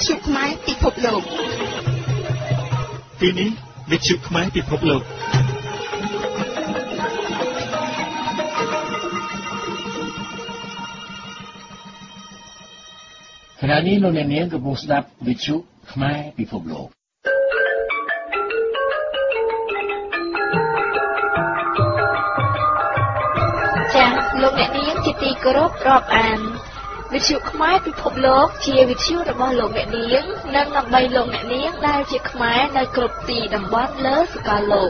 ชุไม้ពិភពលោកទីនេះវិទ្យុខ្មែរពិភពលោកขณะนี้លោកអ្នកនាងកំពុងស្ដាប់វិទ្យុខ្មែរពិភពលោកចា៎លោកអ្នកនាងជាទីគោរពរាប់អានវិទ្យុខ្មែរពិភពលោកជាវិទ្យុរបស់លោកអ្នកនាងនិងដើម្បីលោកអ្នកនាងដែលជាខ្មែរនៅគ្រប់ទីតំបន់លើសកលលោក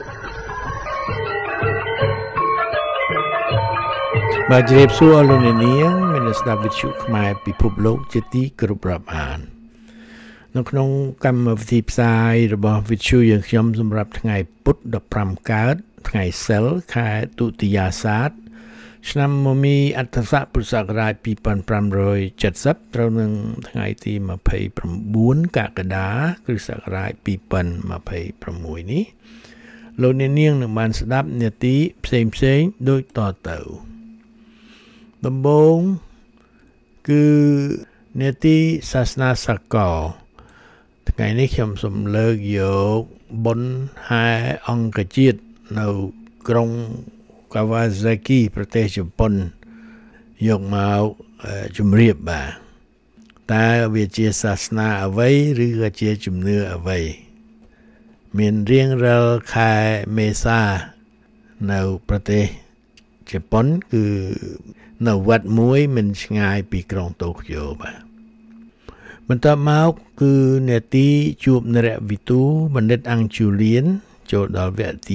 បាទជម្រាបសួរលោកអ្នកនាងមានស្ដាប់វិទ្យុខ្មែរពិភពលោកជាទីគោរពរាប់អាននៅក្នុងកម្មវិធីផ្សាយរបស់វិទ្យុយើងខ្ញុំសម្រាប់ថ្ងៃពុធ15កើតថ្ងៃសិលខែទុតិយាសាទឆ្នាំមមីអត្តស័កពុរសករាជ2570ត្រូវនឹងថ្ងៃទី29កក្កដាគ្រិស្តសករាជ2026នេះលោកអ្នកនាងនឹងបានស្ដាប់នាទីផ្សេងៗដូចតទៅដំបូងគឺនាទីសាសនាសកលថ្ងៃនេះខ្ញុំសូមលើកយកបុណ្យហែអង្គជាតិនៅក្រុងKawasaki ប្រទេសជប៉ុនយកមកជំរាបបាទតើវាជាសាសនាអ្វីឬក៏ជាជំនឿអ្វីមានរៀងរាល់ខែមេសានៅប្រទេសជប៉ុនគឺនៅវត្តមួយមិនឆ្ងាយពីក្រុងតូក្យូបាទបន្ទាប់មកគឺនាទីជួបនរវិទូបណ្ឌិតអង្គជូលៀនចូលដល់វគ្គទី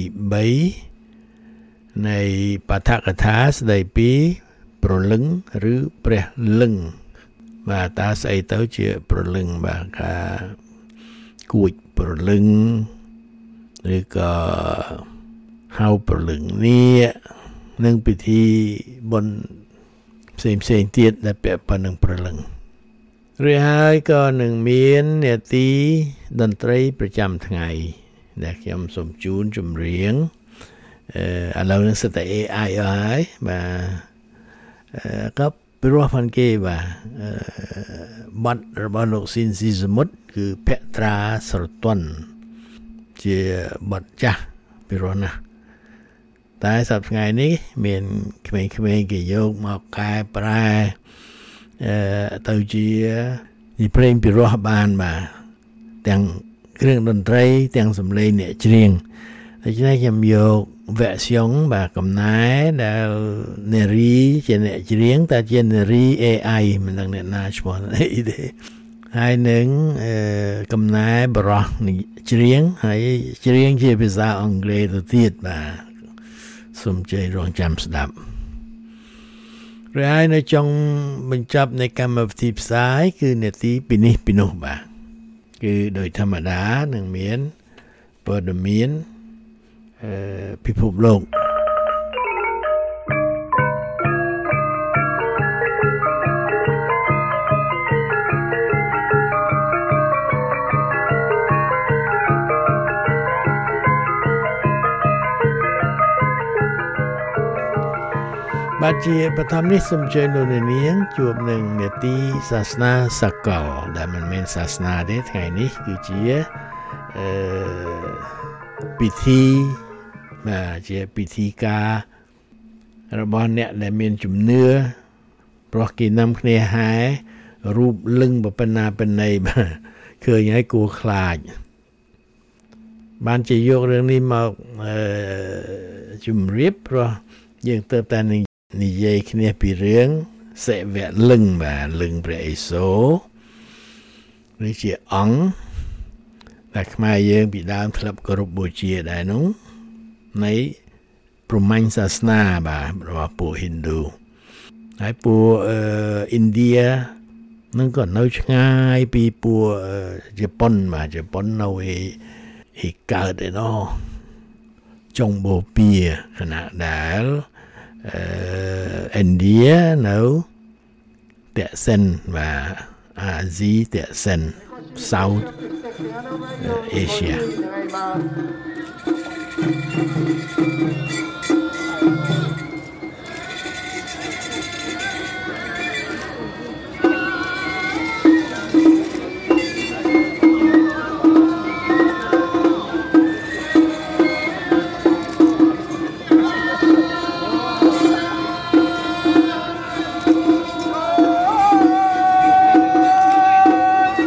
3នៃបឋកថាស្ដីពីព្រលឹងឬព្រះលឹងបាទតើស្អីទៅជាព្រលឹងបាទការគួចព្រលឹងឬក៏ហៅព្រលឹងនេះនិងពិធីបុណ្យផ្សេងៗទៀតដែលពាក់ព័ន្ធនឹងព្រលឹងឬហើយក៏នឹងមាននាទីតន្ត្រីប្រចាំថ្ងៃដែលខ្ញុំសូមជូនចម្រៀងឥឡូវនេះសិតតែ AI ហើយបាទក៏ព្រោះផងគេបាទបទរបស់លោកស៊ីនស៊ីសមុទ្រគឺភត្រាស្រទន់ជាបទចាស់ព្រោះណាតែសប្តាហ៍ថ្ងៃនេះមានក្មេងៗគេយកមកកែប្រែទៅជាព្រេងពិរោះបានបាទទាំងគ្រឿងតន្ត្រីទាំងសំឡេងអ្នកច្រៀងដូច្នេះខ្ញុំយកversion បាទកំណែដែលនារីជាអ្នកច្រៀងតែជានារី AI មិនដឹងអ្នកណាឈ្មោះអីទេហើយនឹងកំណែបរោះច្រៀងហើយច្រៀងជាភាសាអង់គ្លេសទៅទៀតបាទសូមជ័យរងចាំស្ដាប់rồiហើយនៅចុងបញ្ចប់នៃកម្មវិធីផ្សាយគឺនាទីពីនេះពីនោះបាទគឺដោយធម្មតានឹងមានព័ត៌មានពិភពលោកបាទជាបឋមនេះសូមជើញលោកអ្នកនាងជួបនឹងនាទីសាសនាសកលដែលមិនមែនសាសនាទេថ្ងៃនេះគឺជាពិធីបាទជាពិធីការរបស់អ្នកដែលមានជំនឿព្រោះគេនាំគ្នាហែរូបលឹងបបណ្ណាបណីបាទឃើញហើយគួរខ្លាចបានជាយករឿងនេះមកជំរាបព្រោះយើងទៅតែនិយាយគ្នាពីរឿងសិវៈលឹងបាទលឹងព្រះឥសូរនេះជាអង្គដែលខ្មែរយើងពីដើមធ្លាប់គោរពបូជាដែរនោះនៃព្រហ្មញ្ញសាសនាបាទរបស់ពួកហិណ្ឌូហើយពួកឥណ្ឌានឹងក៏នៅឆ្ងាយពីពួកជប៉ុនបាទជប៉ុននៅឯកើតឯណោះចុងបូព៌ាខណៈដែលឥណ្ឌានៅតេសិនបាទអាស៊ីតេសិន South Asia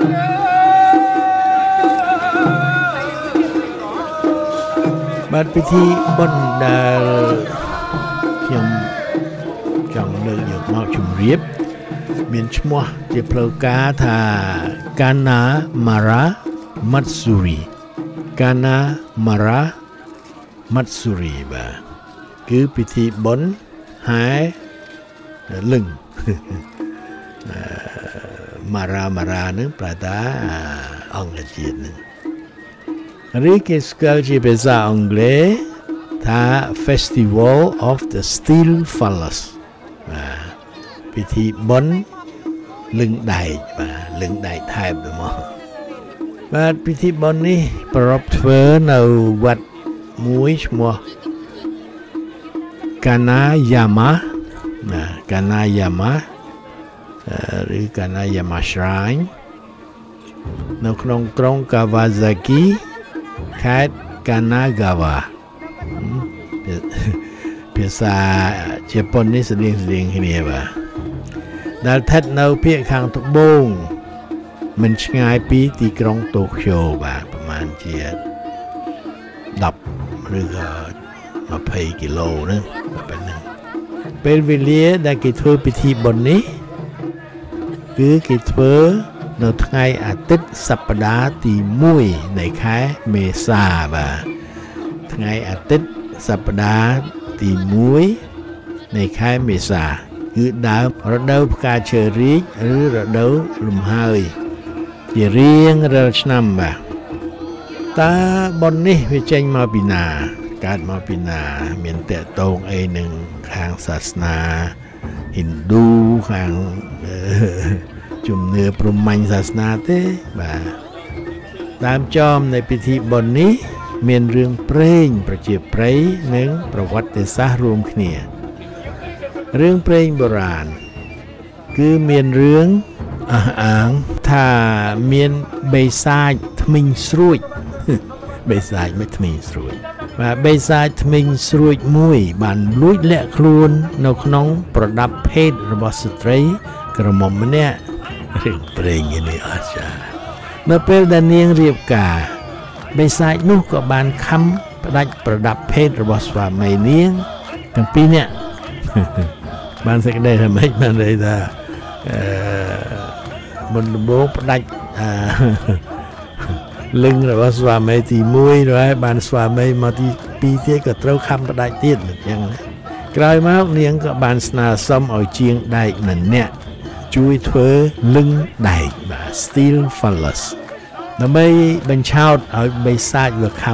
បាទពិធីបុណ្យដែលខ្ញុំចង់លើកយកមកជម្រាបមានឈ្មោះជាផ្លូវការថា Kana Mara Matsuri Kana Mara Matsuri បាទគឺពិធីបុណ្យហែលឹង Mara នឹងប្រែថាអង់គ្លេសជាតិនឹងឬគេស្គាល់ជាភាសាអង់គ្លេសថា Festival of the Steel Phallus បាទពិធីបុណ្យលឹងដែកបាទលឹងដែកថែបទៅមកបាទពិធីបុណ្យនេះប្រារព្ធធ្វើនៅវត្តមួយឈ្មោះ Kanayama ណា Kanayama ឬ Kanayama Shrine នៅក្នុងក្រុង Kawasaki ខេត្ត Kanagawa ភាសាជប៉ុននេះស្តៀងគ្នាបាទដែលស្ថិតនៅភាគខាងត្បូងមិនឆ្ងាយពីទីក្រុងតូក្យូបាទប្រហែលជា10ឬក៏20គីឡូហ្នឹងបែបហ្នឹងពេលវេលាដែលគេធ្វើពិធីបុណ្យនេះគឺគេធ្វើនៅថ្ងៃអាទិត្យសប្តាហ៍ទី1នៃខែមេសាបាទថ្ងៃអាទិត្យសប្តាហ៍ទី1នៃខែមេសាគឺដើមរដូវផ្កាឈើរីកឬរដូវលំហើយជារៀងរាល់ឆ្នាំបាទតើបុណ្យនេះវាចេញមកពីណាកើតមកពីណាមានតកតងអីនឹងខាងសាសនាហិណ្ឌូខាងជំនឿព្រហ្មញ្ញសាសនាទេបាទដើមចំនៃពិធីបុណ្យនេះមានរឿងព្រេងប្រជាប្រិយនិងប្រវត្តិសាស្ត្ររួមគ្នារឿងព្រេងបុរាណគឺមានរឿងអះអាងថាមានបិសាចធ្មេញស្រួចបិសាចមិនធ្មេញស្រួចបាទបិសាចធ្មេញស្រួចមួយបានលួចលាក់ខ្លួននៅក្នុងប្រដាប់ភេទរបស់ស្ត្រីក្រមុំម្នាក់រឿងព្រេងនេះអស្ចារ្យនៅពេលដែលនាងរៀបការបិសាចនោះក៏បានខំផ្ដាច់ប្រដាប់ភេទរបស់ស្វាមីនាងទាំងពីរនាក់បានសេចក្តីថាម៉េចបានន័យថាមុនដំបូងផ្ដាច់លឹងរបស់ស្វាមីទី1ហើយបានស្វាមីមកទី2ទៀតក៏ត្រូវខំផ្ដាច់ទៀតអញ្ចឹងក្រោយមកនាងក៏បានស្នើសុំឲ្យជាងដែកម្នាក់ជួយធ្វើលឹងដែកបាទ Steel Phallus ដើម្បីបញ្ឆោតឲ្យបិសាចវាខំ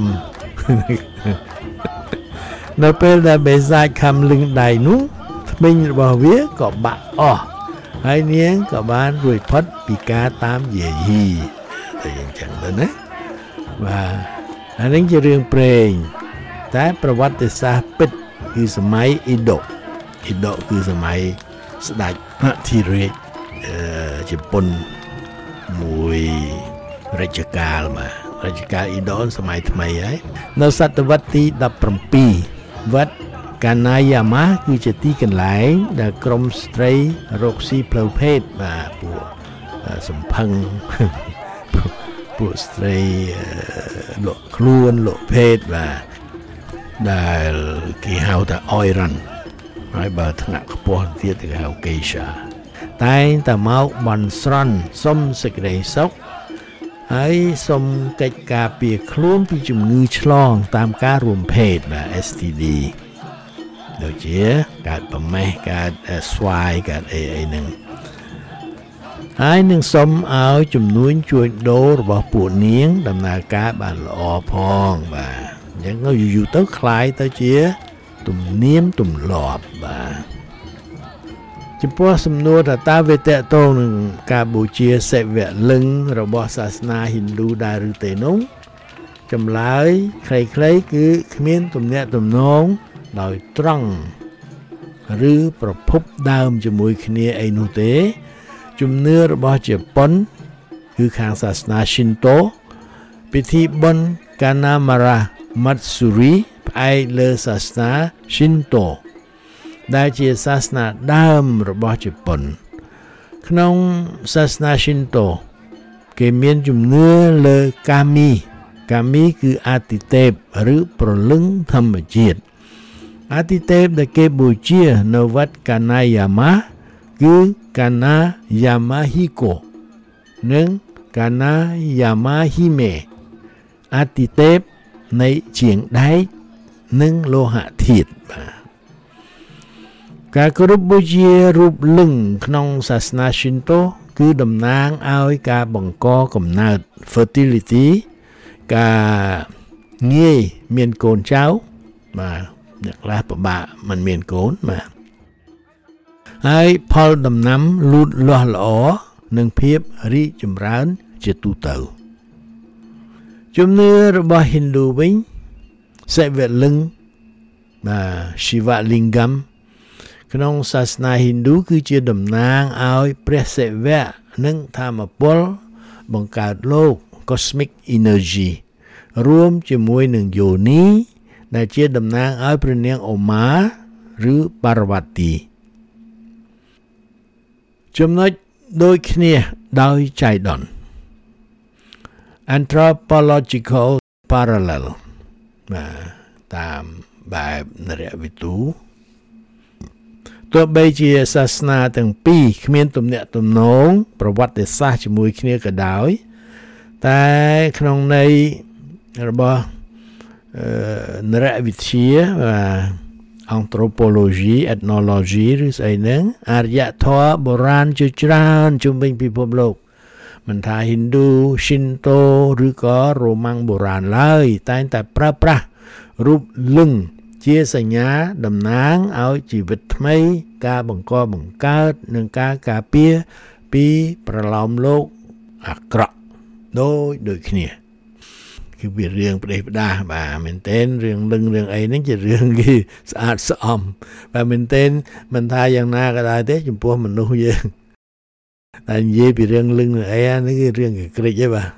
នៅពេលដែលបិសាចខំលឹងដែកនោះធ្មេញរបស់វាក៏បាក់អស់ហើយនាងក៏បានរួចផុតពីការតាមយាយីតែអញ្ចឹងទៅណាបាទអានេះជារឿងព្រេងតែប្រវត្តិសាស្ត្រពិតគឺសម័យអ៊ីដូគឺសម័យស្ដេចអធិរាជជប៉ុនមួយរជ្ជកាលបាទរជ្ជកាលអ៊ីដូសម័យថ្មីហើយនៅសតវត្សទី17វត្តកាណាយ៉ាម៉ាគឺជាទីកន្លែងដែលក្រុមស្ត្រីរកស៊ីផ្លូវភេទបាទពួកសំផឹងពួកស្ត្រីលក់ខ្លួនលក់ភេទបាទដែលគេហៅថាអយរ៉ាន់ហើយបើថ្នាក់ខ្ពស់ទៀតគេហៅកេសាតែងតែមកបន់ស្រន់សុំសេចក្តីសុខហើយសុំកិច្ចការពារខ្លួនពីជំងឺឆ្លងតាមការរួមភេទបាទ STD ដូចជាកើតប្រមេះកើតស្វាយកើតអីហ្នឹងហើយនឹងសុំឲ្យជំនួយជួញដូររបស់ពួកនាងដំណើរការបានល្អផងបាទអញ្ចឹងយូរទៅคล้ายទៅជាទំនៀមទម្លាប់បាទចំពោះសំណួរថាតើវាតកតងនឹងការបូជាសិវលឹងរបស់សាសនាហិណ្ឌូដែរឬទេនោះចម្លើយខ្លីៗគឺគ្មានទំនាក់ទំនងដោយត្រង់ឬប្រភពដើមជាមួយគ្នាអីនោះទេជំនឿរបស់ជប៉ុនគឺខាងសាសនា Shinto ពិធីបុណ្យ Kanamara Matsuri ផ្អែកលើសាសនា Shinto ដែលជាសាសនាដើមរបស់ជប៉ុនក្នុងសាសនា Shinto គេមានជំនឿលើកាមីគឺអាទិទេពឬព្រលឹងធម្មជាតិអាទិទេពដែលគេបូជានៅវត្តកាណាយាម៉ាគឺកាណាយាម៉ាហ៊ីកូនិងកាណាយាម៉ាហ៊ីមេអាទិទេពនៃជាងដែកនិងលោហៈធាតុបាទការគោរពបូជារូបលឹងក្នុងសាសនា Shinto គឺតំណាងឲ្យការបង្កកំណើត fertility ការងាយមានកូនចៅបាទអ្នកខ្លះពិបាកមិនមានកូនបាទហើយផលដំណាំលូតលាស់ល្អនិងភាពរីកចម្រើនជាទូទៅជំនឿរបស់ Hindu វិញសិវលឹងបាទ Shiva Lingam ក្នុងសាសនា Hindu គឺជាតំណាងឲ្យព្រះសិវៈនិងធម្មពលបង្កើតលោក cosmic energy រួមជាមួយនឹងយោនីដែលជាតំណាងឲ្យព្រះនាងឧមាឬប៉ារវ៉ាទីចំណុចដូចគ្នាដោយចៃដន្យ anthropological parallel តាមបែបនរវិទូទោះបីជាសាសនាទាំងពីរគ្មានទំនាក់ទំនងប្រវត្តិសាស្ត្រជាមួយគ្នាក៏ដោយតែក្នុងន័យរបស់នរវិទ្យាanthropology ethnology ឬស្អីហ្នឹងអរិយធម៌បុរាណជាច្រើនជុំវិញពិភពលោកមិនថា Hindu Shinto ឬក៏រ៉ូម៉ាំងបុរាណឡើយតែងតែប្រើប្រាស់រូបលឹងជាសញ្ញាតំណាងឲ្យជីវិតថ្មីការបង្កបង្កើតនិងការការពារពីប្រឡោមលោកអាក្រក់ដូចគ្នាគឺវារឿងផ្ដេសផ្ដាសបាទមែនទែនរឿងលឹងរឿងអីហ្នឹងជារឿងគេស្អាតស្អំបាទមែនទែនមិនថាយ៉ាងណាក៏ដោយទេចំពោះមនុស្សយើងតែនិយាយពីរឿងលឹងរឿងអីហ្នឹងគឺរឿងកក្រិចទេបាទ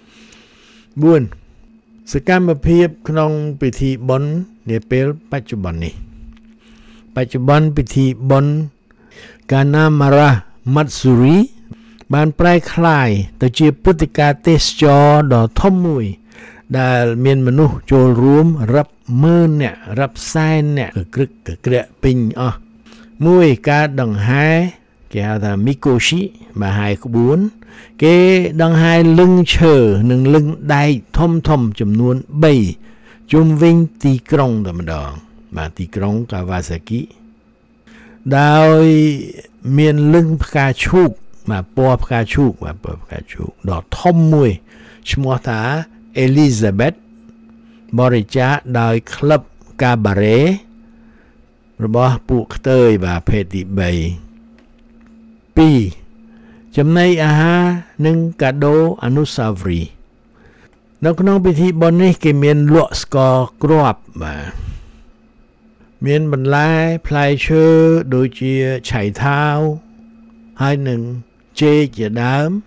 4សកម្មភាពក្នុងពិធីបុណ្យនាពេលបច្ចុប្បន្ននេះបច្ចុប្បន្នពិធីបុណ្យ Ganamara Matsuri បានប្រែក្លាយទៅជាព្រឹត្តិការណ៍ទេសចរណ៍ដ៏ធំមួយដែលមានមនុស្សចូលរួមរាប់ម៉ឺនអ្នករាប់សែនអ្នកក្រឹកក្រាក់ពេញអស់មួយការដង្ហែគេហៅថា Mikoshi បាទហើយក្បួនគេដង្ហែលឹងឈើនិងលឹងដែកធំចំនួន3ជុំវិញទីក្រុងតែម្ដងបាទទីក្រុង Kawasaki ដោយមានលឹងផ្កាឈូកបាទពណ៌ផ្កាឈូកបាទពណ៌ផ្កាឈូកដ៏ធំមួយឈ្មោះថា Elizabeth បរិច្ចាគដោយក្លឹប Cabaret របស់ពួកខ្ទើយបាទភេទទី3 2ចំណីអាហារនិងកាដូអនុស្សាវរីយ៍នៅក្នុងពិធីបុណ្យនេះគេមានលក់ស្ករគ្រាប់បាទមានបន្លែផ្លែឈើដូចជាឆៃថាវហើយនឹងចេកជាដើម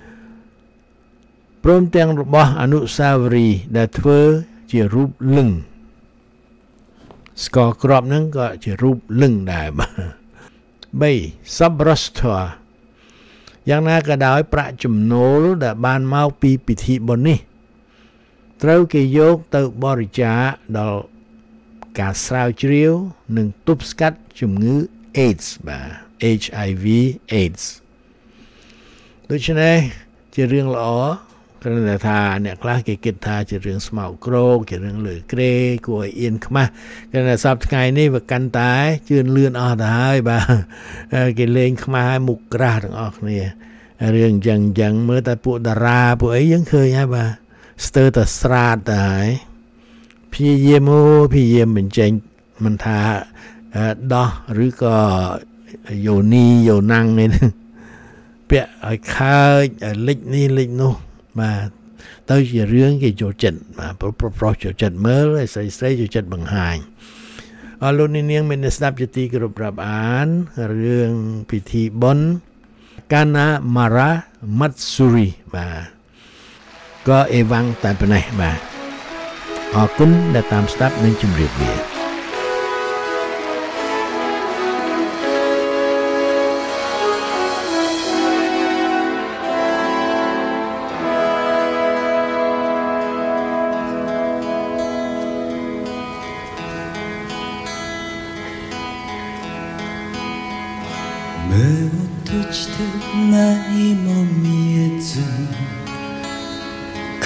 ព្រមទាំងរបស់អនុស្សាវរីយ៍ដែលធ្វើជារូបលឹងស្ករគ្រាប់ហ្នឹងក៏ជារូបលឹងដែរបាទ3 Subrastra យ៉ាងណាក៏ដោយប្រាក់ចំណូលដែលបានមកពីពិធីបុណ្យនេះត្រូវគេយកទៅបរិច្ចាគដល់ការស្រាវជ្រាវនិងទប់ស្កាត់ជំងឺ AIDS បាទ HIV AIDS ដូច្នេះជារឿងល្អគ្រាន់តែថាអ្នកខ្លះគេគិតថាជារឿងស្មោកគ្រោកជារឿងលើក្រេគួរឲ្យអៀនខ្មាស់គ្រាន់តែសប្តាហ៍ថ្ងៃនេះវាកាន់តែជឿនលឿនអស់ទៅហើយបាទគេលេងខ្មាស់មុខក្រាស់ទាំងអស់គ្នារឿងអញ្ចឹងមើលតែពួកតារាពួកអីយើងឃើញហើយបាទស្ទើរតែស្រាតទៅហើយព្យាយាមបញ្ចេញមិនថាដោះឬក៏យោនីយោណាំងនេះពាក់ឲ្យខើចលិចនេះលិចនោះបាទទៅជារឿងគេចូលចិត្តបាទប្រុសចូលចិត្តមើលស្រីចូលចិត្តបង្ហាញអរលោកនាងមានស្ដាប់ជាទីគោរពរាប់អានរឿងពិធីបុណ្យ Ganamara Matsuri បាទក៏អេវ៉ាំងតែប៉ុណ្ណេះបាទអរគុណដែលតាមស្ដាប់និងជម្រាបលា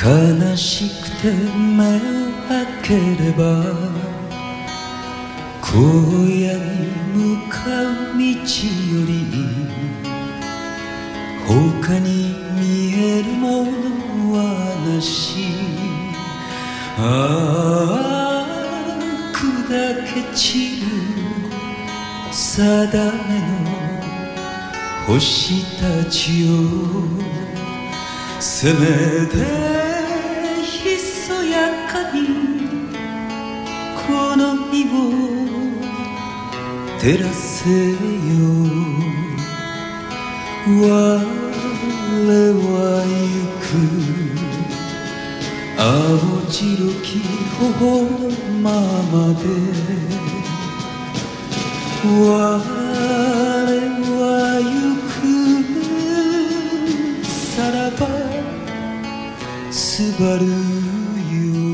悲しくて目を開ければ荒野に向かう道より他に見えるものはなしああ砕け散る定めの星たちをせめてひそやかにこの身を照らせよ我は行く青白き頬のままで我は行くさらばすばるよ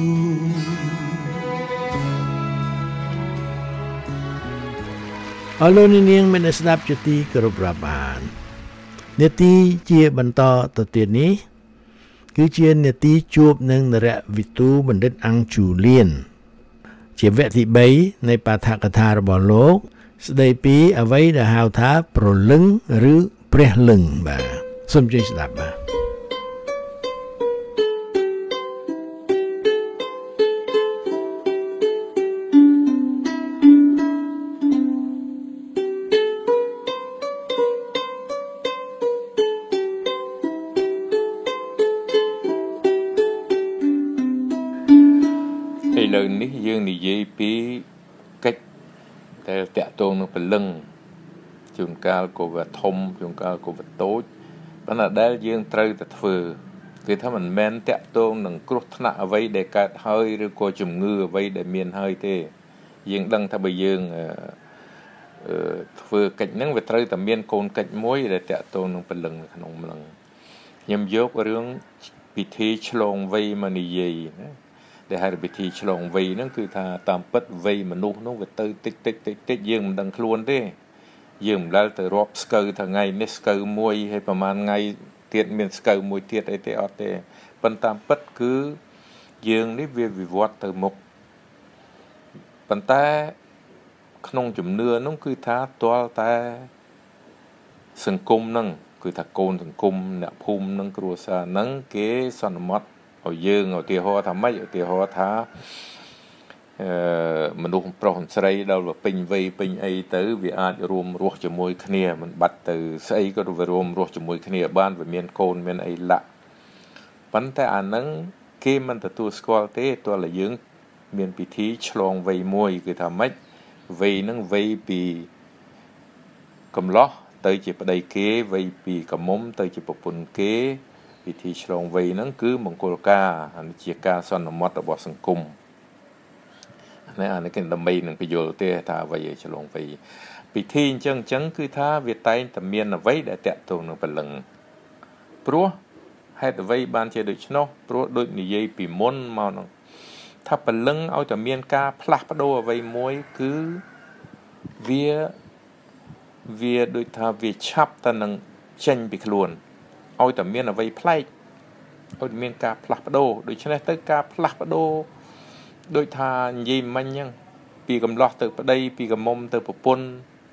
អរលោកនាងមានស្ដាប់ជាទីគោរពរាប់អាននេតិជាបន្តទៅទៀតនេះគឺជានេតិជួបនឹងនរវិទូបណ្ឌិតអង្គជូលៀនជាវគ្គទី3នៃបាឋកថារបស់លោកស្ដីពីអ្វីដែលហៅថាព្រលឹងឬព្រះលឹងបាទសូមជួយស្ដាប់បាទឥឡូវនេះយើងនិយាយពីកិច្ចដែលតាក់ទងនឹងព្រលឹងជួនកាលក៏វាធំជួនកាលក៏វាតូចប៉ុន្តែដែលយើងត្រូវតែធ្វើគឺថាមិនមែនតាក់ទងនឹងគ្រោះថ្នាក់អ្វីដែលកើតហើយឬក៏ជំងឺអ្វីដែលមានហើយទេយើងដឹងថាបើយើងធ្វើកិច្ចហ្នឹងវាត្រូវតែមានកូនកិច្ចមួយដែលតាក់ទងនឹងព្រលឹងក្នុងម្លឹងខ្ញុំយករឿងពិធីឆ្លងវ័យមកនិយាយណាដែលហៅពិធីឆ្លងវ័យហ្នឹងគឺថាតាមពិតវ័យមនុស្សនោះវាទៅតិចយើងមិនដឹងខ្លួនទេយើងមិនដែលទៅរាប់ស្កូវថ្ងៃនេះស្កូវមួយហើយប្រហែលថ្ងៃទៀតមានស្កូវមួយទៀតអីទេអត់ទេប៉ុន្តែតាមពិតគឺយើងនេះវាវិវត្តទៅមុខប៉ុន្តែក្នុងជំនឿនោះគឺថាទាល់តែសង្គមហ្នឹងគឺថាកូនសង្គមអ្នកភូមិនឹងគ្រួសារហ្នឹងគេសន្មត់ឲ្យយើងឧទាហរណ៍ថាម៉េចឧទាហរណ៍ថាមនុស្សប្រុសស្រីដល់ពេញវ័យពេញអីទៅវាអាចរួមរស់ជាមួយគ្នាមិនបាត់ទៅស្អីក៏វារួមរស់ជាមួយគ្នាបានវាមានកូនមានអីលាក់ប៉ុន្តែអាហ្នឹងគេមិនទទួលស្គាល់ទេទោះតែយើងមានពិធីឆ្លងវ័យមួយគឺថាម៉េចវ័យហ្នឹងវ័យពីកំឡោះទៅជាប្តីគេវ័យពីកមុំទៅជាប្រពន្ធគេពិធីឆ្លងវ័យហ្នឹងគឺមង្គលការជាការសន្មត់របស់សង្គមអានេះគេដើម្បីនឹងពយល់ទេថាអ្វីឆ្លងវ័យពិធីអញ្ចឹងគឺថាវាតែងតែមានអ្វីដែលតាក់ទងនឹងព្រលឹងព្រោះហេតុអ្វីបានជាដូច្នោះព្រោះដូចនិយាយពីមុនមកនោះថាព្រលឹងឲ្យតែមានការផ្លាស់ប្ដូរអ្វីមួយគឺវាដូចថាវាឆាប់តែនឹងចេញពីខ្លួនឲ្យតែមានអ្វីប្លែកឲ្យមានការផ្លាស់ប្ដូរដូច្នេះទៅការផ្លាស់ប្ដូរដូចថានិយាយមិញអញ្ចឹងពីកំឡោះទៅប្តីពីកមុំទៅប្រពន្ធ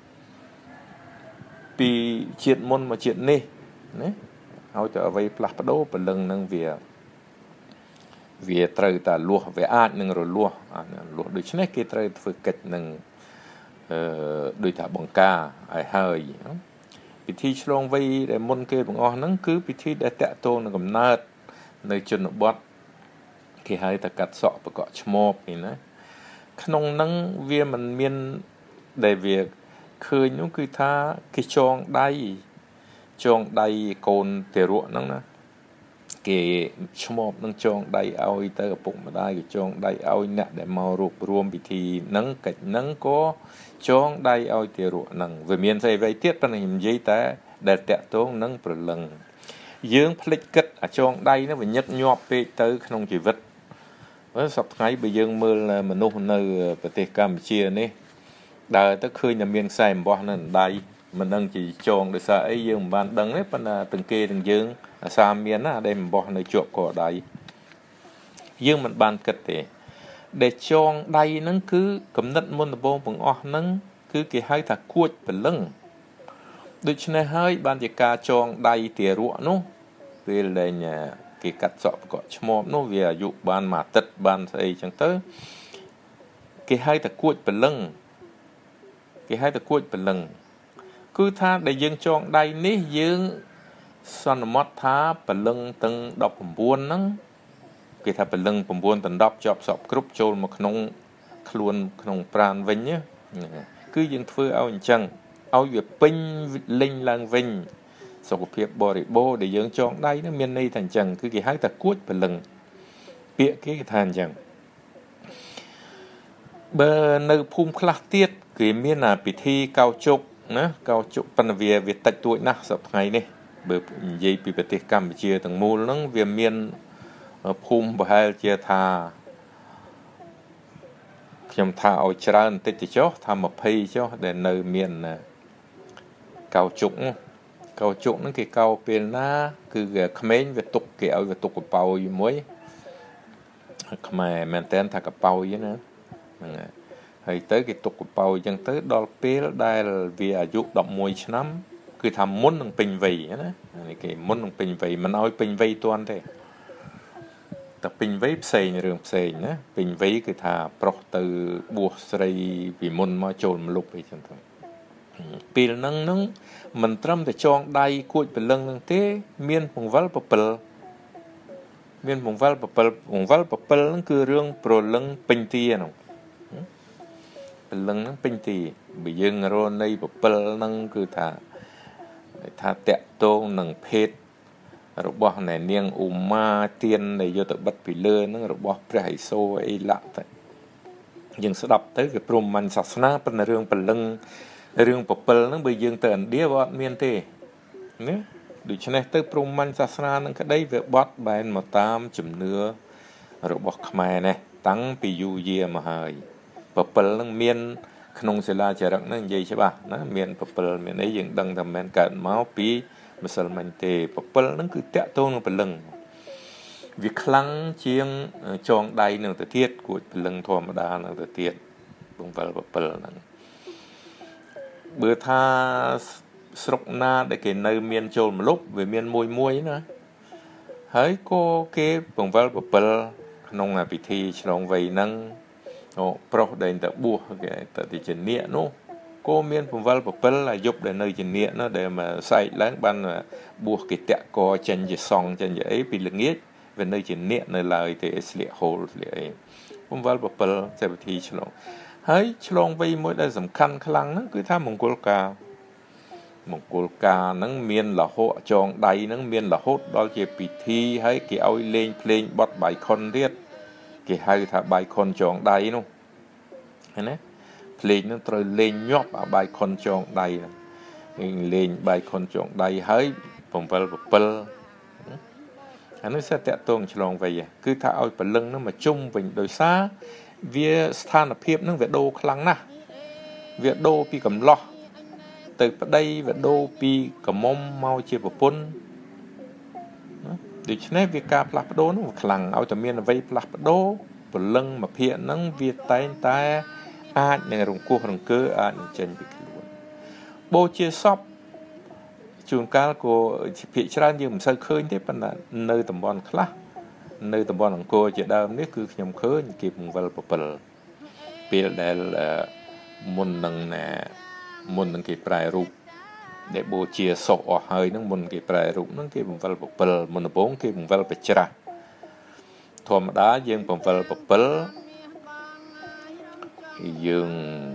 ពីជាតិមុនមកជាតិនេះណាឲ្យតែអ្វីផ្លាស់ប្ដូរព្រលឹងនឹងវាត្រូវតែលួសវាអាចនឹងរលួសដូច្នេះគេត្រូវធ្វើកិច្ចនឹងដូចថាបង្ការឲ្យហើយពិធីឆ្លងវ័យដែលមុនគេបង្អស់ហ្នឹងគឺពិធីដែលតាក់ទងនឹងកំណើតនៅជនបទគេហៅថាកាត់សក់ប្រកបឈ្មោះនេះណាក្នុងហ្នឹងវាមិនមានដែលវាឃើញនោះគឺថាគេចងដៃកូនទារកហ្នឹងណាគេឈ្មោះនឹងចងដៃឲ្យទៅឪពុកម្ដាយគេចងដៃឲ្យអ្នកដែលមករួបរวมពិធីហ្នឹងកិច្ចហ្នឹងក៏ចងដៃឲ្យទារកហ្នឹងវាមានស្អីវិញទៀតប៉ុន្តែខ្ញុំនិយាយតែដែលតាក់ទងនឹងព្រលឹងយើងភ្លេចគិតអាចងដៃហ្នឹងវាញឹកញាប់ពេកទៅក្នុងជីវិតសប្តាហ៍ថ្ងៃបើយើងមើលមនុស្សនៅប្រទេសកម្ពុជានេះដើរទៅឃើញតែមានខ្សែអំបោះនៅដៃមិនដឹងជាចងដោយសារអីយើងមិនបានដឹងទេប៉ុន្តែទាំងគេទាំងយើងអាសាមានណាដែលអំបោះនៅជាប់កដៃយើងមិនបានគិតទេដែលចងដៃហ្នឹងគឺកំណត់មុនដំបូងបង្អស់ហ្នឹងគឺគេហៅថាគួចពលឹងដូច្នេះហើយបានជាការចងដៃទារកនោះពេលដែលគេកាត់សក់ប្រកបឈ្មោះនោះវាអាយុបានមួយអាទិត្យបានស្អីចឹងទៅគេហៅថាគួចពលឹងគេហៅថាគួចពលឹងគឺថាដែលយើងចងដៃនេះយើងសន្មត់ថាពលឹងទាំង19ហ្នឹងគេថាពលឹង9ទាំង10ជាប់សពគ្រប់ចូលមកក្នុងខ្លួនក្នុងប្រាណវិញគឺយើងធ្វើឲ្យអញ្ចឹងឲ្យវាពេញលេញឡើងវិញសុខភាពបរិបូរណ៍ដែលយើងចងដៃនោះមានន័យថាអញ្ចឹងគឺគេហៅថាគួចពលឹងពាក្យគេថាអញ្ចឹងបើនៅភូមិខ្លះទៀតគេមានពិធីកោជុកណាកោជុកប៉ុន្តែវាតិចតួចណាស់សប្តាហ៍ថ្ងៃនេះបើនិយាយពីប្រទេសកម្ពុជាទាំងមូលហ្នឹងវាមានភូមិប្រហែលជាថាខ្ញុំថាឲ្យច្រើនបន្តិចទៅចុះថា20ចុះដែលនៅមានកោជុកហ្នឹងគេកោពេលណាគឺក្មេងវាទុកគេឲ្យវាទុកកប៉ោយមួយខ្មែរមែនតើថាកប៉ោយណាហ្នឹងហើយទៅគេទុកកប៉ោយអញ្ចឹងទៅដល់ពេលដែលវាអាយុ11ឆ្នាំគឺថាមុននឹងពេញវ័យណានេះគេមុននឹងពេញវ័យមិនឲ្យពេញវ័យទាន់ទេតែពេញវ័យផ្សេងរឿងផ្សេងណាពេញវ័យគឺថាប្រុសទៅបួសស្រីពីមុនមកចូលមលុបអីចឹងទៅពេលហ្នឹងមិនត្រឹមតែចងដៃគួចពលឹងហ្នឹងទេមានពង្វិលពពិលហ្នឹងគឺរឿងប្រលឹងពេញទាហ្នឹងពលឹងហ្នឹងពេញទាបើយើងរកនៃពពិលហ្នឹងគឺថាតាក់ទងនឹងភេទរបស់អ្នកនាងឧមាទានដែលយកទៅបិទពីលើហ្នឹងរបស់ព្រះឥសូរអីឡាក់ទៅយើងស្ដាប់ទៅវាព្រហ្មញ្ញសាសនាប៉ុន្តែរឿងពលឹងរឿងពពិលហ្នឹងបើយើងទៅឥណ្ឌាវាអត់មានទេណាដូច្នេះទៅព្រហ្មញ្ញសាសនាហ្នឹងក្តីវាបត់បែនមកតាមជំនឿរបស់ខ្មែរនេះតាំងពីយូរយារមកហើយពពិលហ្នឹងមានក្នុងសិលាចារឹកហ្នឹងនិយាយច្បាស់ណាមានពពិលមានអីយើងដឹងថាមិនកើតមកពីម្សិលមិញទេពពិលហ្នឹងគឺតាក់ទងនឹងពលឹងវាខ្លាំងជាងចងដៃនឹងទៅទៀតគួចពលឹងធម្មតានឹងទៅទៀតបង្វិលពពិលហ្នឹងបើថាស្រុកណាដែលគេនៅមានចូលមលុបវាមានមួយណាហើយក៏គេបង្វិលពពិលក្នុងពិធីឆ្លងវ័យហ្នឹងប្រុសដែលទៅបួសគេទៅជានាគនោះក៏មានបង្វិលពពិលអាយុបដែលនៅជានាគនោះដែលមកស្អែកឡើងបានបួសគេតាក់កចេញជាសង្ឃចេញជាអីពីល្ងាចវានៅជានាគនៅឡើយទេស្លៀកហូលស្លៀកអីបង្វិលពពិលសេពិធីឆ្លងហើយឆ្លងវ័យមួយដែលសំខាន់ខ្លាំងហ្នឹងគឺថាមង្គលការហ្នឹងមានរហូតចងដៃហ្នឹងមានរហូតដល់ជាពិធីហើយគេឲ្យលេងភ្លេងបទបាយខុនទៀតគេហៅថាបាយខុនចងដៃនោះឃើញណាភ្លេងហ្នឹងត្រូវលេងញាប់អាបាយខុនចងដៃហ្នឹងលេងបាយខុនចងដៃហើយបង្វិលពពិលអានេះsẽតាក់ទងឆ្លងវ័យគឺថាឲ្យពលឹងហ្នឹងមកជុំវិញដោយសារវាស្ថានភាពហ្នឹងវាដូរខ្លាំងណាស់វាដូរពីកំឡោះទៅប្តីវាដូរពីកមុំមកជាប្រពន្ធដូច្នេះវាការផ្លាស់ប្ដូរហ្នឹងវាខ្លាំងឲ្យតែមានអ្វីផ្លាស់ប្ដូរពលឹងមួយភាគហ្នឹងវាតែងតែអាចនឹងរង្គោះរង្គើអាចនឹងចេញពីខ្លួនបូជាសពជួនកាលក៏ភាគច្រើនយើងមិនសូវឃើញទេប៉ុន្តែនៅតំបន់ខ្លះនៅតំបន់អង្គរជាដើមនេះគឺខ្ញុំឃើញគេបង្វិលពពិលពេលដែលមុននឹងគេប្រែរូបដែលបូជាសុខអស់ហើយហ្នឹងមុនគេប្រែរូបហ្នឹងគេបង្វិលពពិលមុនដំបូងគេបង្វិលបច្រាស់ធម្មតាយើងបង្វិលពពិលយើង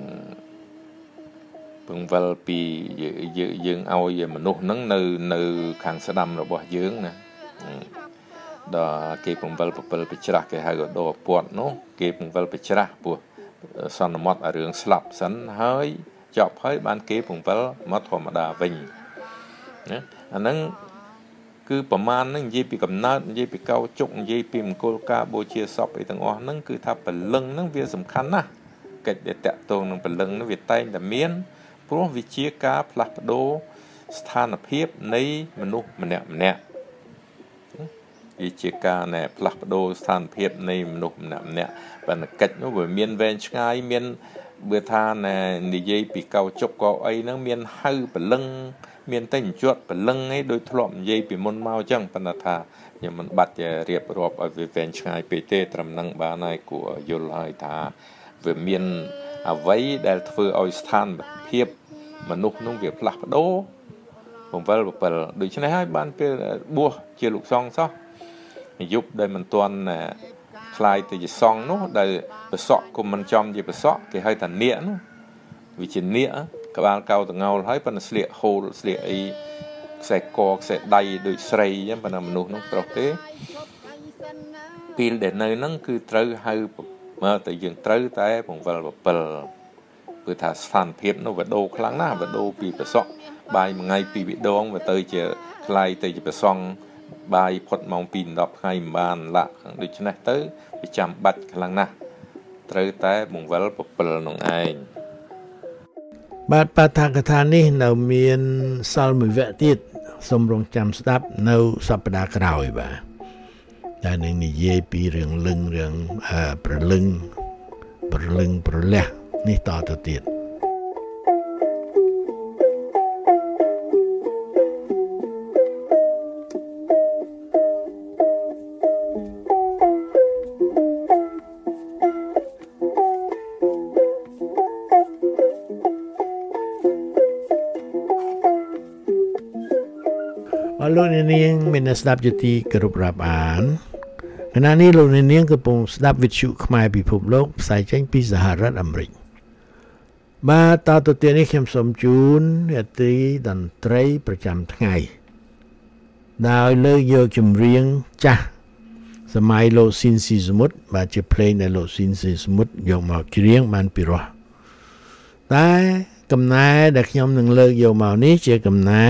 បង្វិលពីយើងឲ្យមនុស្សហ្នឹងនៅខាងស្ដាំរបស់យើងណាដល់គេបង្វិលពពិលបច្រាស់គេហៅក៏ដោពាត់នោះគេបង្វិលបច្រាស់ពោះសន្មត់ឲ្យរឿងស្លាប់សិនហើយចប់ហើយបានគេបង្វិលមកធម្មតាវិញណាអាហ្នឹងគឺប្រមាណហ្នឹងនិយាយពីកំណើតនិយាយពីកោជុកនិយាយពីមង្គលការបូជាសពអីទាំងអស់ហ្នឹងគឺថាពលឹងហ្នឹងវាសំខាន់ណាស់កិច្ចដែលតាក់ទងនឹងពលឹងហ្នឹងវាតែងតែមានព្រោះវាជាការផ្លាស់ប្ដូរស្ថានភាពនៃមនុស្សម្នាក់វាជាការណែផ្លាស់ប្ដូរស្ថានភាពនៃមនុស្សម្នាក់បណ្ឌកិច្ចនោះវាមានវែងឆ្ងាយមានបើថាណែនិយាយពីកោជុកកោអីហ្នឹងមានហៅព្រលឹងមានតែជាប់ព្រលឹងឯងដោយធ្លាប់និយាយពីមុនមកអញ្ចឹងប៉ុន្តែថាខ្ញុំមិនបាច់រៀបរាប់ឲ្យវាវែងឆ្ងាយពេកទេត្រឹមហ្នឹងបានហើយគួរយល់ហើយថាវាមានអ្វីដែលធ្វើឲ្យស្ថានភាពមនុស្សនោះវាផ្លាស់ប្ដូរ7ដូច្នេះហើយបានពេលបួសជាលោកសង្ឃសោះយុបដែលមិនទាន់ខ្លាយទៅជាសង្ឃនោះដែលប្រសក់ក៏មិនចំជាប្រសក់គេហៅថានាគនោះវាជានាគក្បាលកោតងោលហើយប៉ុន្តែស្លៀកហូលស្លៀកអីខ្សែកខ្សែដៃដូចស្រីអញ្ចឹងប៉ុន្តែមនុស្សនោះប្រុសទេពេលដែលនៅហ្នឹងគឺត្រូវហៅមើលតែយើងត្រូវតែ7ព្រោះថាស្ថានភាពនោះវាដូរខ្លាំងណាស់វាដូរពីប្រសក់បាយមួយថ្ងៃពីរវិដងវាទៅជាខ្លាយទៅជាប្រសង់បាយផុតម៉ោង2 10ថ្ងៃមិនបានឡាក់ដូច្នេះទៅវាចាំបាច់ខ្លាំងណាស់ត្រូវតែបង្វិល7នោះឯងបាទបាថាកថានេះនៅមានសល់មួយវគ្គទៀតសូមរងចាំស្ដាប់នៅសប្តាហ៍ក្រោយបាទដែលនឹងនិយាយពីរឿងលឹងរឿងប្រលឹងប្រលះនេះតទៅទៀតលោកអ្នកនាងមានស្ដាប់ជាទីគោរពរាប់អានខណៈនេះលោកអ្នកនាងកំពុងស្ដាប់វិទ្យុខ្មែរពិភពលោកផ្សាយចេញពីសហរដ្ឋអាមេរិកបាទតទៅទៀតនេះខ្ញុំសូមជូននាទីតន្ត្រីប្រចាំថ្ងៃដោយលើកយកចម្រៀងចាស់សម័យលោកស៊ីនស៊ីសមុទ្របាទជាភ្លេងដែលលោកស៊ីនស៊ីសមុទ្រយកមកច្រៀងបានពីរោះតែកំណែដែលខ្ញុំនឹងលើកយកមកនេះជាកំណែ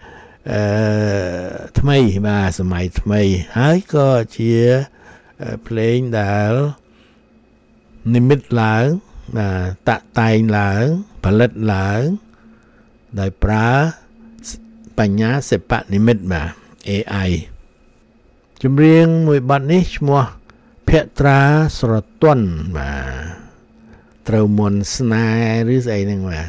ថ្មីបាទសម័យថ្មីហើយក៏ជាភ្លេងដែលនិមិត្តឡើងតាក់តែងឡើងផលិតឡើងដោយប្រើបញ្ញាសិប្បនិមិត្តបាទ AI ចម្រៀងមួយបទនេះឈ្មោះភក្ត្រាស្រទន់បាទត្រូវមន្តស្នេហ៍ឬស្អីហ្នឹងបាទ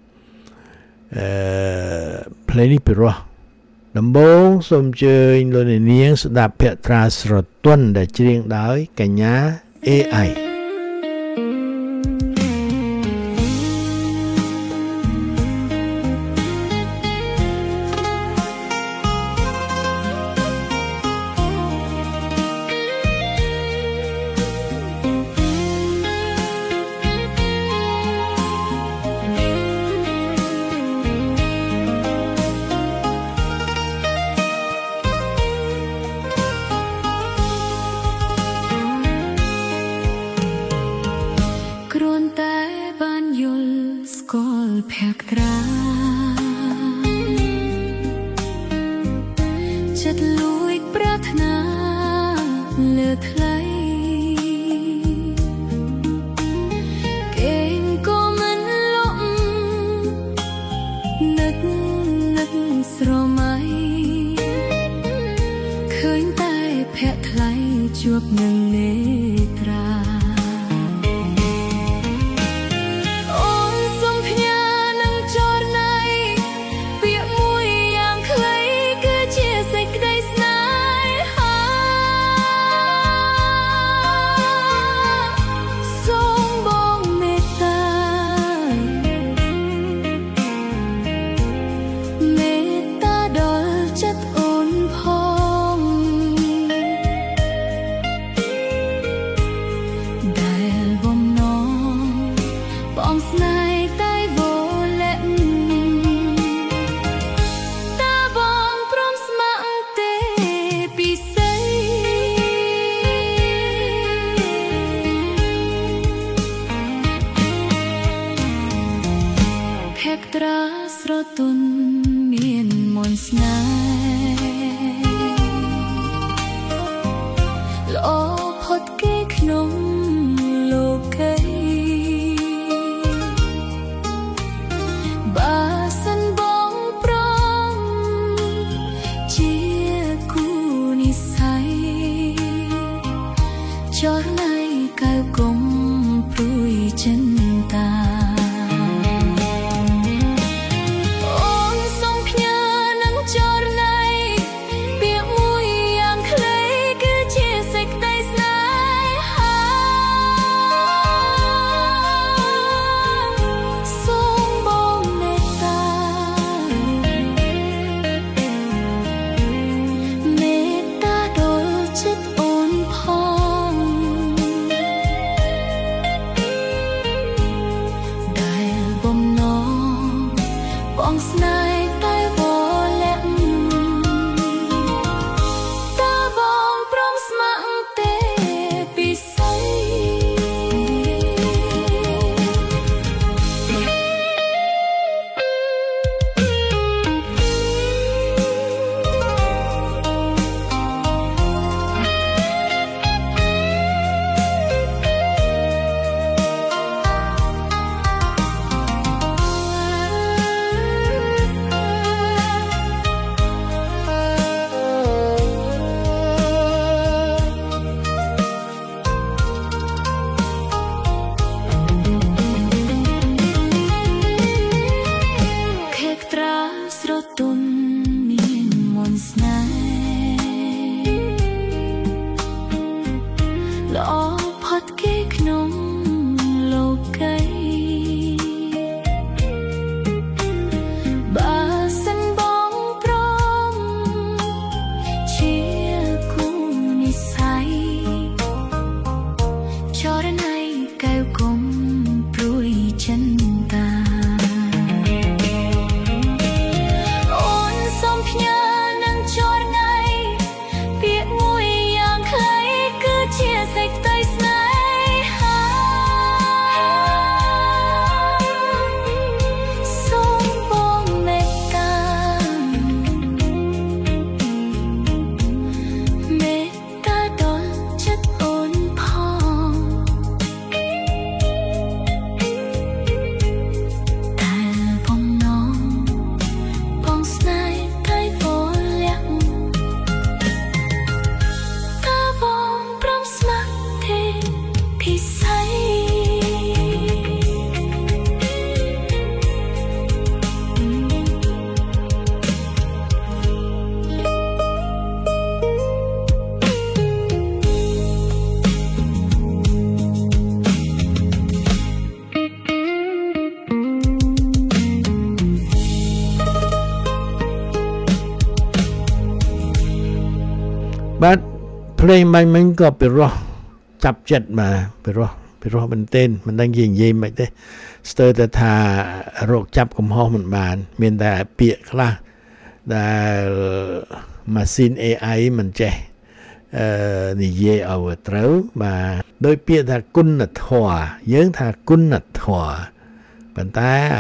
ភ្លេងនេះពីរោះដំបូងសូមអញ្ជើញលោកអ្នកនាងស្ដាប់ភក្ត្រាស្រទន់ដែលច្រៀងដោយកញ្ញា AI Chia cu ni say បាទเพลงมันก็ไปรอจับចិត្តมาไปรอมันเต้นมันដឹងនិយាយមិនទេស្ទើរតែថារកចាប់កំហុសមិនបានមានតែពាក្យខ្លះដែលម៉ាស៊ីន AI មិនចេះនិយាយឲ្យត្រូវបាទដោយពាក្យថាគុណធម៌យើងថាគុណធម៌ប៉ុន្តែ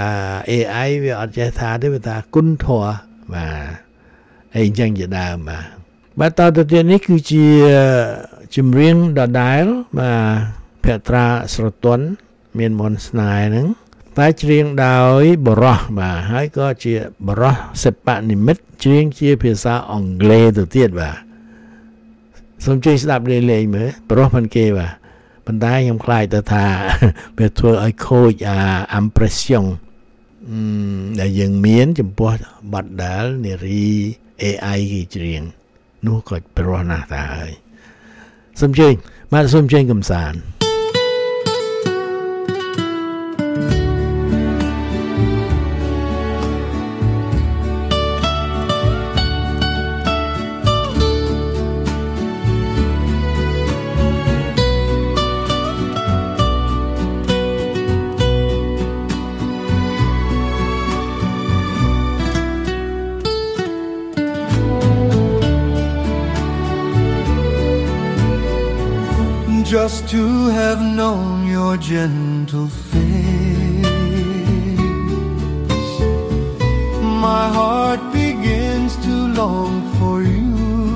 AI វាអត់ចេះថាទេវាថាគុណធម៌បាទអីចឹងជាដើមបាទតទៅទៀតនេះគឺជាចម្រៀងដដែលបាទភក្ត្រាស្រទន់មានមន្តស្នេហ៍ហ្នឹងតែច្រៀងដោយបរោះបាទហើយក៏ជាបរោះសិប្បនិមិត្តច្រៀងជាភាសាអង់គ្លេសទៅទៀតបាទសូមជួយស្ដាប់លេងមើលបរោះមិនគេបាទប៉ុន្តែខ្ញុំខ្លាចទៅថាវាធ្វើឲ្យខូចimpression ដែលយើងមានចំពោះបទដែលនារី AI គេច្រៀងនោះក៏បរោះណាស់តាហើយសូមជើញកំសាន្ត Just to have known your gentle face, my heart begins to long for you.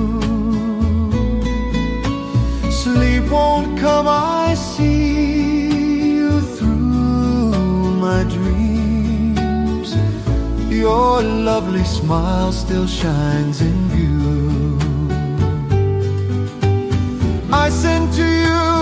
Sleep won't come, I see you through my dreams. Your lovely smile still shines in view. I send to you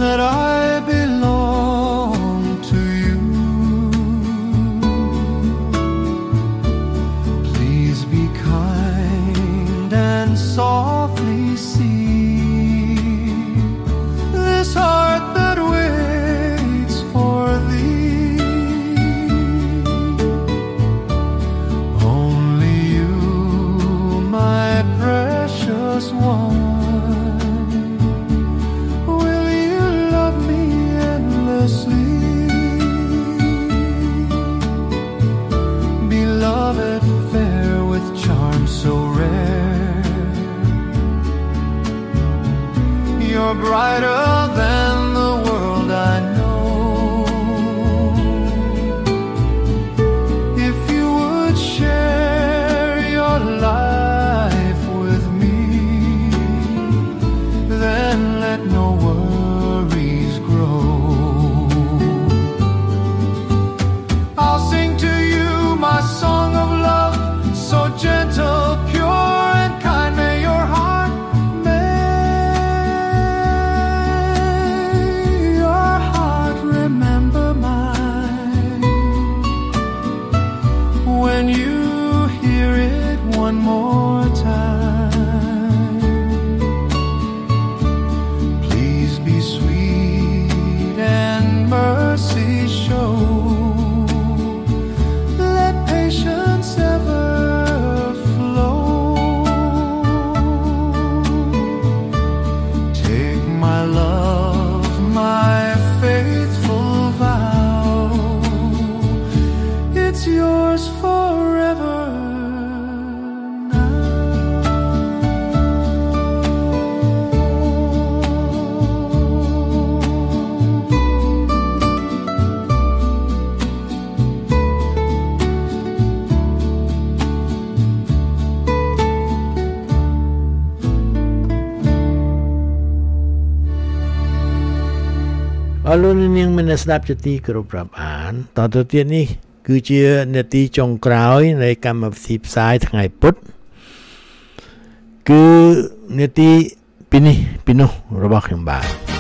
that I belong to you. Please be kind and softly see this heart that waits for thee. Only you, my precious one. Beloved, fair with charm so rare, you're brighter than the world I know. If you would share your life with me, then let no worries grow. I'll sing to you my song of love, so gentle, pure and kind. May your heart, remember mine. When you hear it one more time, please be sweet and mercy show. Patience ever flow. Take my love, my faithful vow. It's yours forever now. អរលោកនាងមានស្ដាប់ជាទីគោរពរាប់អានតទៅទៀតនេះគឺជានាទីចុងក្រោយនៃកម្មវិធីផ្សាយថ្ងៃពុធគឺនាទីពីនោះរបស់ខ្ញុំបាទ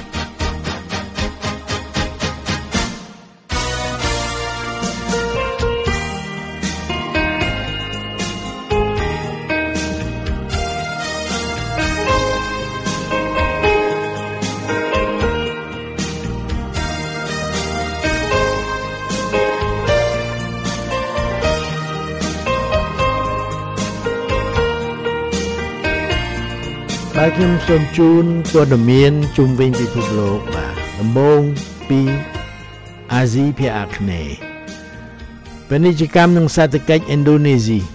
បាទខ្ញុំសូមជូនព័ត៌មានជុំវិញពិភពលោកបាទដំបូងពីអាស៊ីភាគអាគ្នេយ៍ពាណិជ្ជកម្មនិងសេដ្ឋកិច្ចឥណ្ឌូនេស៊ី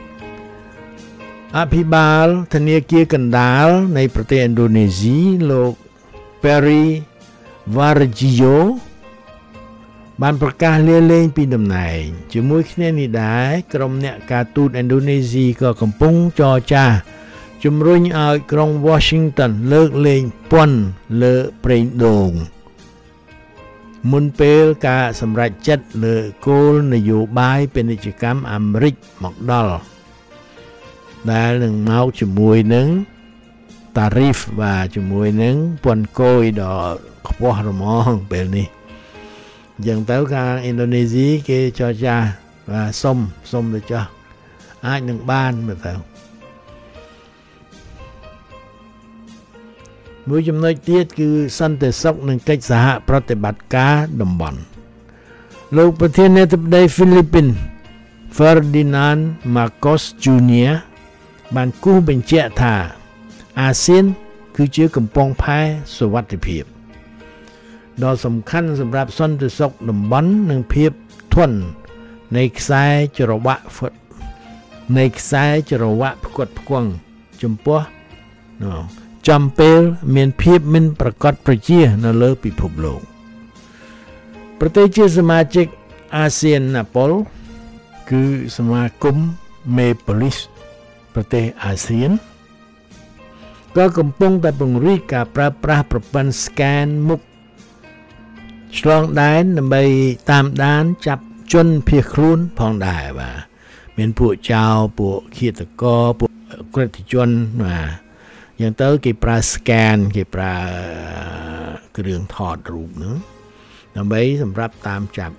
អភិបាលធនាគារកណ្ដាលនៃប្រទេសឥណ្ឌូនេស៊ីលោក Perry Varjio បានប្រកាសលាលែងពីតំណែងជាមួយគ្នានេះដែរក្រុមអ្នកការទូតឥណ្ឌូនេស៊ីក៏កំពុងចរចាជំរុញឲ្យក្រុង Washington លើកលែងពន្ធលើប្រេងដូងមុនពេលការសម្រេចចិត្តលើគោលនយោបាយពាណិជ្ជកម្មអាមេរិកមកដល់ដែលនឹងមកជាមួយនឹងតារីហ្វបាទជាមួយនឹងពន្ធគយដ៏ខ្ពស់រមងពេលនេះអញ្ចឹងទៅខាងឥណ្ឌូនេស៊ីគេចរចាបាទសុំទៅចោះអាចនឹងបានមើលទៅមួយចំណុចទៀតគឺសន្តិសុខនិងកិច្ចសហប្រតិបត្តិការតំបន់លោកប្រធានាធិបតីហ្វីលីពីន Ferdinand Marcos Jr. បានគូសបញ្ជាក់ថាអាស៊ានគឺជាកំពង់ផែសុវត្ថិភាពដ៏សំខាន់សម្រាប់សន្តិសុខតំបន់និងភាពធន់នៃខ្សែច្រវាក់ផ្គត់ផ្គង់ចំពោះចំពេលមានភាពមិនប្រកបប្រជានៅលើពិភពលោកប្រទេសជាសមាជិកអាស៊ានណាប៉ុលគឺសមាគមមេប៉ូលីសប្រទេសអាស៊ានក៏កំពុងតែពង្រីកការប្រើប្រាស់ប្រព័ន្ធស្កែនមុខឆ្លងដែនដើម្បីតាមដានចាប់ជនភៀសខ្លួនផងដែរបាទមានពួកចៅពួកឃាតករពួកក្រិតជនបាទយ៉ាងទៅគេប្រើ scan គេប្រើគ្រឿងថតរូបហ្នឹងដើម្បីសម្រាប់តាមចាប់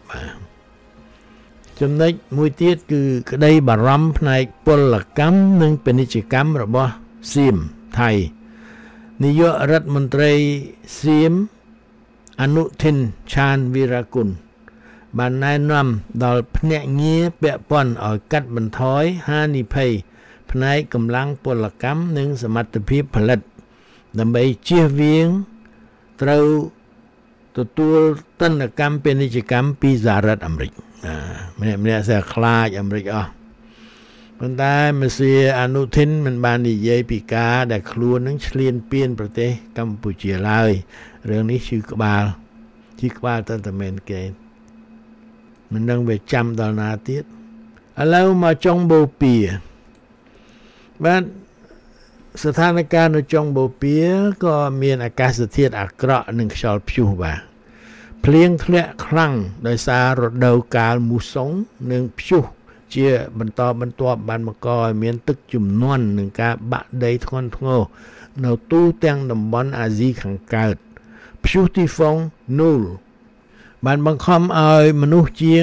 ចំណុចមួយទៀតគឺក្តីបារម្ភផ្នែកពលកម្មនិងពាណិជ្ជកម្មរបស់សៀមថៃនាយករដ្ឋមន្ត្រីសៀមអនុทิនឆានវីរគុណបានណែនាំដល់ភ្នាក់ងារពាក់ព័ន្ធឲ្យកាត់បន្ថយហានិភ័យផ្នែកកម្លាំងពលកម្មនិងសមត្ថភាពផលិតដើម្បីជៀសវាងត្រូវទទួលទណ្ឌកម្មពាណិជ្ជកម្មពីសហរដ្ឋអាមេរិកម្នាក់ស្ខ្លាចអាមេរិកអស់ប៉ុន្តែមេសៀអនុทิនមិនបាននិយាយពីការដែលខ្លួននឹងឈ្លានពានប្រទេសកម្ពុជាឡើយរឿងនេះឈឺក្បាលតន្តែមែនគេមិនដឹងវាចាំដល់ណាទៀតឥឡូវមកចុងបូព៌ាបាទស្ថានភាពនៅចុងបូព៌ាក៏មានអាកាសធាតុអាក្រក់និងខ្យល់ព្យុះបាទភ្លៀងធ្លាក់ខ្លាំងដោយសាររដូវកាលមូសុងនិងព្យុះជាបន្តបន្ទាប់បានបង្កឲ្យមានទឹកជំនន់និងការបាក់ដីធ្ងន់ធ្ងរនៅទូទាំងតំបន់អាស៊ីខាងកើតព្យុះទីហ្វុងនូលបានបង្ខំឲ្យមនុស្សជាង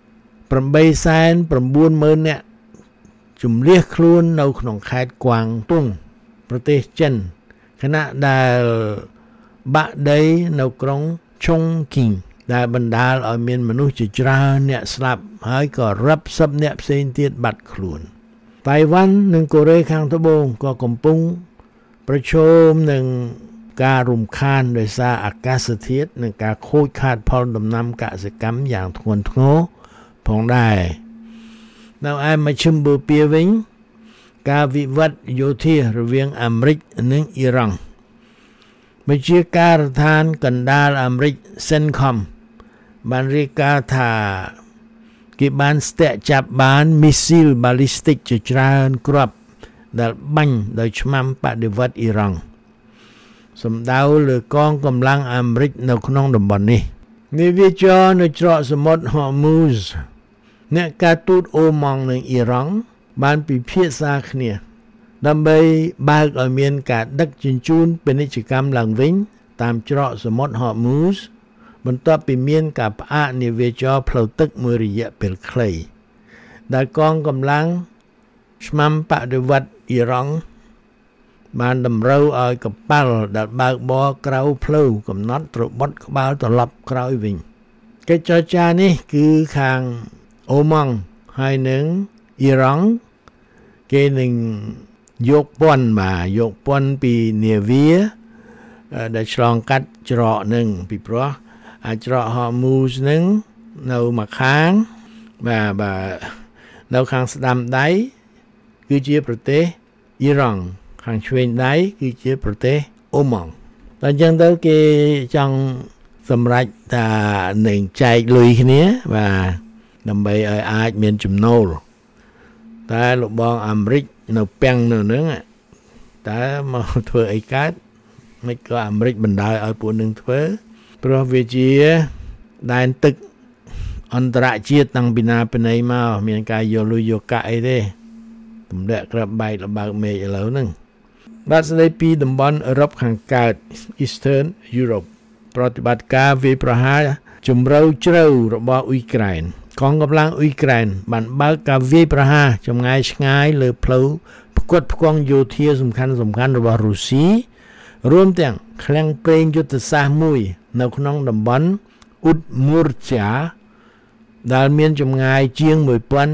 890,000 នាក់ជំលះខ្លួននៅក្នុងខេត្តក្វាងតុងប្រទេសចិនខណៈដែលបាក់ដីនៅក្រុងឆុងគីងដែលបណ្ដាលឲ្យមានមនុស្សជាច្រើនអ្នកស្លាប់ហើយក៏រាប់សិបអ្នកផ្សេងទៀតបាត់ខ្លួនតៃវ៉ាន់និងកូរ៉េខាងត្បូងក៏កំពុងប្រឈមនឹងការរំខានដោយសារអាកាសធាតុនិងការខូចខាតផលដំណាំកសិកម្មយ៉ាងធ្ងន់ធ្ងរផងដែរនៅឯមជ្ឈិមបូព៌ាវិញការវិវត្តយោធារវាងអាមេរិកនិងអ៊ីរ៉ង់បញ្ជាការដ្ឋានកណ្ដាលអាមេរិក CENTCOM បានរាយការណ៍ថាគេបានស្ទាក់ចាប់បានមីស៊ីលបាឡីស្ទិកជាច្រើនគ្រាប់ដែលបាញ់ដោយឆ្មាំបដិវត្តអ៊ីរ៉ង់សំដៅលើកងកម្លាំងអាមេរិកនៅក្នុងតំបន់នេះនាវាចរនៅច្រកសមុទ្រ Hormuz អ្នកការទូតអូម៉ង់និងអ៊ីរ៉ង់បានពិភាក្សាគ្នាដើម្បីបើកឲ្យមានការដឹកជញ្ជូនពាណិជ្ជកម្មឡើងវិញតាមច្រកសមុទ្រ Hormuz បន្ទាប់ពីមានការផ្អាកនាវាចរផ្លូវទឹកមួយរយៈពេលខ្លីដែលកងកម្លាំងឆ្មាំបដិវត្តអ៊ីរ៉ង់បានតម្រូវឲ្យកប៉ាល់ដែលបើកបរក្រៅផ្លូវកំណត់ត្រូវបត់ក្បាលត្រឡប់ក្រោយវិញកិច្ចចរចានេះគឺខាងអូម៉ង់ហើយនឹងអ៊ីរ៉ង់គេនឹងយកពន្ធពីនាវាដែលឆ្លងកាត់ច្រកនឹងពីព្រោះអាចច្រក Hormuz នឹងនៅម្ខាងបាទនៅខាងស្ដាំដៃគឺជាប្រទេសអ៊ីរ៉ង់ខាងឆ្វេងដៃគឺជាប្រទេសអូម៉ង់តែអញ្ចឹងទៅគេចង់សម្រេចថានឹងចែកលុយគ្នាបាទដើម្បីឲ្យអាចមានចំណូលតែលោកបងអាមេរិកនៅពាំងនៅហ្នឹងតើមកធ្វើអីកើតមិនក៏អាមេរិកបណ្ដោយឲ្យពួកនឹងធ្វើព្រោះវាជាដែនទឹកអន្តរជាតិតាំងពីណាពីណីមកមានការយកលុយយកកាក់អីទេទម្លាក់ក្របបែកលបើកមេឃឥឡូវហ្នឹងបាទស្ដីពីតំបន់អឺរ៉ុបខាងកើត Eastern Europe ប្រតិបត្តិការវាយប្រហារជំរឿជ្រៅរបស់អ៊ុយក្រែនកងកម្លាំងអ៊ុយក្រែនបានបើកការវាយប្រហារចម្ងាយឆ្ងាយលើផ្លូវផ្គត់ផ្គង់យោធាសំខាន់របស់រុស្ស៊ីរួមទាំងឃ្លាំងប្រេងយុទ្ធសាស្ត្រមួយនៅក្នុងតំបន់អ៊ុតមូរជាដែលមានចម្ងាយជាង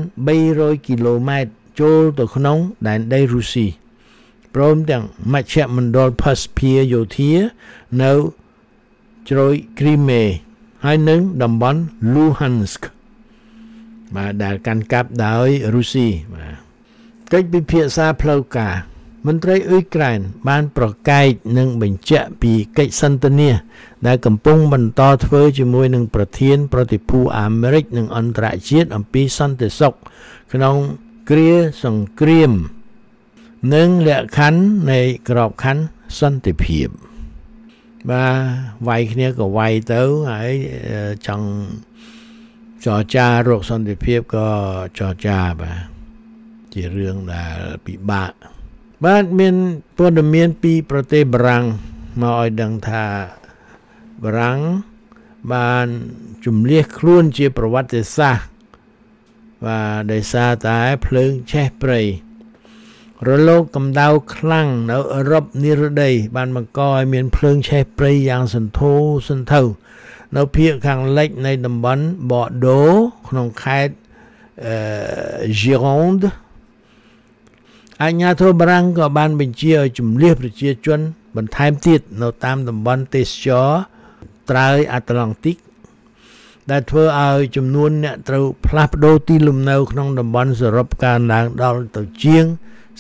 1,300 គីឡូម៉ែត្រចូលទៅក្នុងដែនដីរុស្ស៊ីព្រមទាំងមជ្ឈមណ្ឌលភស្តុភារយោធានៅជ្រោយគ្រីមេហើយនឹងតំបន់ Luhansk បាទដែលកាន់កាប់ដោយរុស្ស៊ីបាទកិច្ចពិភាក្សាផ្លូវការមន្ត្រីអ៊ុយក្រែនបានប្រកែកនិងបញ្ជាក់ពីកិច្ចសន្ទនាដែលកំពុងបន្តធ្វើជាមួយនឹងប្រធានប្រតិភូអាមេរិកនិងអន្តរជាតិអំពីសន្តិសុខក្នុងគ្រាសង្គ្រាមនិងលក្ខខណ្ឌនៃក្របខ័ណ្ឌសន្តិភាពបាទវាយគ្នាក៏វាយទៅហើយចង់ចរចារកសន្តិភាពក៏ចរចាបាទជារឿងដែលពិបាកបាទមានព័ត៌មានពីប្រទេសបារាំងមកឲ្យដឹងថាបារាំងបានជំលះខ្លួនជាប្រវត្តិសាស្ត្របាទដោយសារតែភ្លើងឆេះព្រៃរលកកម្ដៅខ្លាំងនៅអឺរ៉ុបនិរតីបានបង្កឲ្យមានភ្លើងឆេះព្រៃយ៉ាងសន្ធោសន្ធៅនៅភាគខាងលិចនៃតំបន់បអឺដូក្នុងខេត្តGironde អាជ្ញាធរបារាំងក៏បានបញ្ជាឲ្យជំលះប្រជាជនបន្ថែមទៀតនៅតាមតំបន់ទេសចរត្រើយអាត្លង់ទិកដែលធ្វើឲ្យចំនួនអ្នកត្រូវផ្លាស់ប្ដូរទីលំនៅក្នុងតំបន់សរុបកើនឡើងដល់ទៅជាង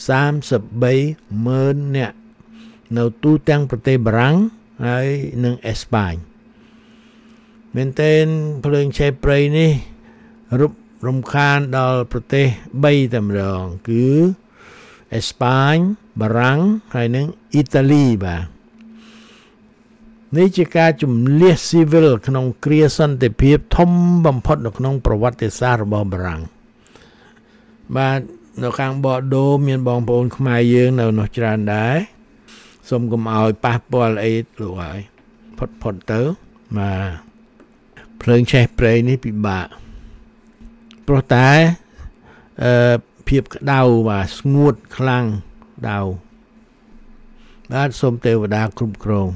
33,000 នាក់នៅទូទាំងប្រទេសបារាំងហើយនិងអេស្ប៉ាញមែនទែនភ្លើងឆេះព្រៃនេះរំខានដល់ប្រទេស3តែម្ដងគឺអេស្ប៉ាញបារាំងហើយនិងអ៊ីតាលីបាទនេះជាការជំលះស៊ីវិលក្នុងគ្រាសន្តិភាពធំបំផុតនៅក្នុងប្រវត្តិសាស្ត្ររបស់បារាំងបាទនៅខាងបអឺដូមានបងប្អូនខ្មែរយើងនៅនោះច្រើនដែរសូមកុំឲ្យប៉ះពាល់អីលោកហើយផុតទៅបាទភ្លើងឆេះព្រៃនេះពិបាកព្រោះតែភាពក្តៅបាទស្ងួតខ្លាំងដៅបាទសូមទេវតាគ្រប់គ្រង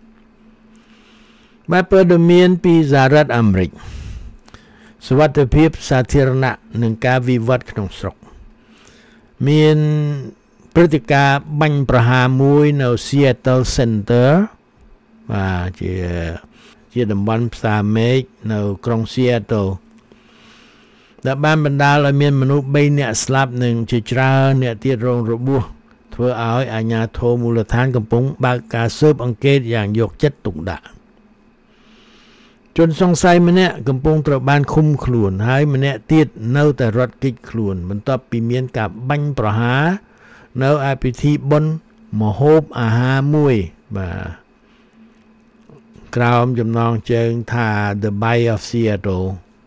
បាទព័ត៌មានពីសហរដ្ឋអាមេរិកសុវត្ថិភាពសាធារណៈនិងការវិវត្តក្នុងស្រុកមានព្រឹត្តិការណ៍បាញ់ប្រហារមួយនៅ Seattle Center បាទជាតំបន់ផ្សារមេឃនៅក្រុង Seattle ដែលបានបណ្ដាលឲ្យមានមនុស្ស3នាក់ស្លាប់និងជាច្រើនអ្នកទៀតរងរបួសធ្វើឲ្យអាជ្ញាធរមូលដ្ឋានកំពុងបើកការស៊ើបអង្កេតយ៉ាងយកចិត្តទុកដាក់ជនសង្ស័យម្នាក់កំពុងត្រូវបានឃុំខ្លួនហើយម្នាក់ទៀតនៅតែរត់គេចខ្លួនបន្ទាប់ពីមានការបាញ់ប្រហារនៅឯពិធីបុណ្យមហូបអាហារមួយបាទក្រោមចំណងជើងថា The Bay of Seattle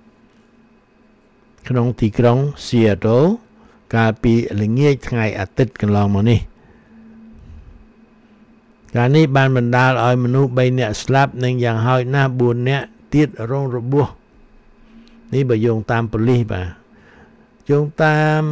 ក្នុងទីក្រុង Seattle កាលពីល្ងាចថ្ងៃអាទិត្យកន្លងមកនេះការនេះបានបណ្ដាលឲ្យមនុស្ស3នាក់ស្លាប់និងយ៉ាងហោចណាស់4នាក់ទៀតរងរបួសនេះបើយោងតាមប៉ូលីសបាទយោងតាម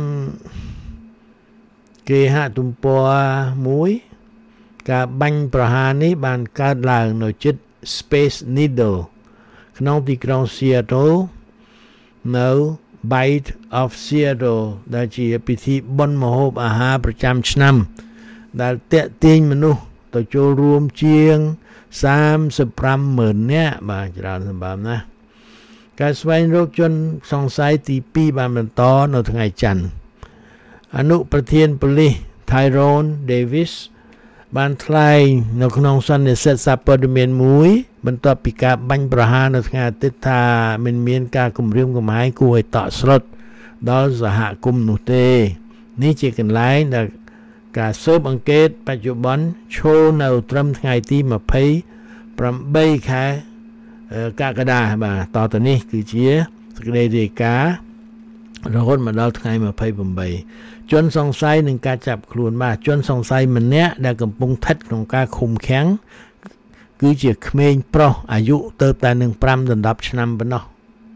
គេហទំព័រមួយការបាញ់ប្រហារនេះបានកើតឡើងនៅជិត Space Needle ក្នុងទីក្រុង Seattle នៅ Bite of Seattle ដែលជាពិធីបុណ្យម្ហូបអាហារប្រចាំឆ្នាំដែលទាក់ទាញមនុស្សទៅចូលរួមជាង35,000 នាក់បាទច្រើនសម្បើមណាស់ការស្វែងរកជនសង្ស័យទី2បានបន្តនៅថ្ងៃច័ន្ទអនុប្រធានប៉ូលីស Tyrone Davis បានថ្លែងនៅក្នុងសន្និសីទសារព័ត៌មានមួយបន្ទាប់ពីការបាញ់ប្រហារនៅថ្ងៃអាទិត្យថាមិនមានការគំរាមកំហែងគួរឲ្យតក់ស្លុតដល់សហគមន៍នោះទេនេះជាកន្លែងដែលការស៊ើបអង្កេតបច្ចុប្បន្នឈរនៅត្រឹមថ្ងៃទី28ខែកក្កដាបាទតទៅនេះគឺជាសេចក្តីរាយការណ៍រហូតមកដល់ថ្ងៃ28ជនសង្ស័យនឹងការចាប់ខ្លួនបាទជនសង្ស័យម្នាក់ដែលកំពុងស្ថិតក្នុងការឃុំឃាំងគឺជាក្មេងប្រុសអាយុទៅតែនឹង5-10 ឆ្នាំប៉ុណ្ណោះ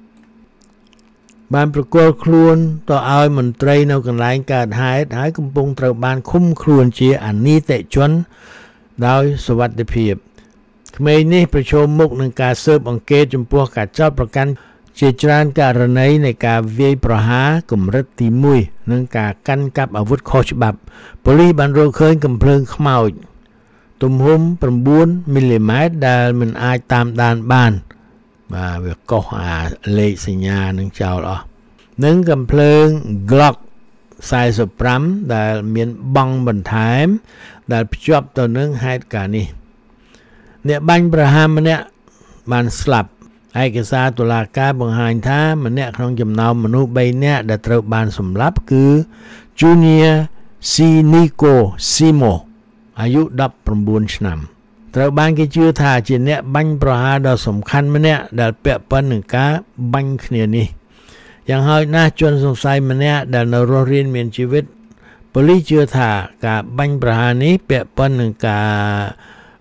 បានប្រគល់ខ្លួនទៅឲ្យមន្ត្រីនៅកន្លែងកើតហេតុហើយកំពុងត្រូវបានឃុំខ្លួនជាអនីតិជនដោយសុវត្ថិភាពក្មេងនេះប្រឈមមុខនឹងការស៊ើបអង្កេតចំពោះការចោទប្រកាន់ជាច្រើនករណីនៃការវាយប្រហារកម្រិតទី1និងការកាន់កាប់អាវុធខុសច្បាប់ប៉ូលីសបានរកឃើញកាំភ្លើងខ្មោចទំហំ9 មីលីម៉ែត្រដែលមិនអាចតាមដានបានបាទវាកុសអាលេខសញ្ញានឹងចោលអស់និងកាំភ្លើង Glock 45ដែលមានបង់បន្ថែមដែលភ្ជាប់ទៅនឹងហេតុការណ៍នេះអ្នកបាញ់ប្រហារម្នាក់បានស្លាប់ឯកសារតុលាការបង្ហាញថាម្នាក់ក្នុងចំណោមមនុស្ស3នាក់ដែលត្រូវបានសម្លាប់គឺ Junior Sinico Simo អាយុ19 ឆ្នាំត្រូវបានគេជឿថាជាអ្នកបាញ់ប្រហារដ៏សំខាន់ម្នាក់ដែលពាក់ព័ន្ធនឹងការបាញ់គ្នានេះយ៉ាងហោចណាស់ជនសង្ស័យម្នាក់ដែលនៅរស់រានមានជីវិតប៉ូលីសជឿថាការបាញ់ប្រហារនេះពាក់ព័ន្ធនឹងការ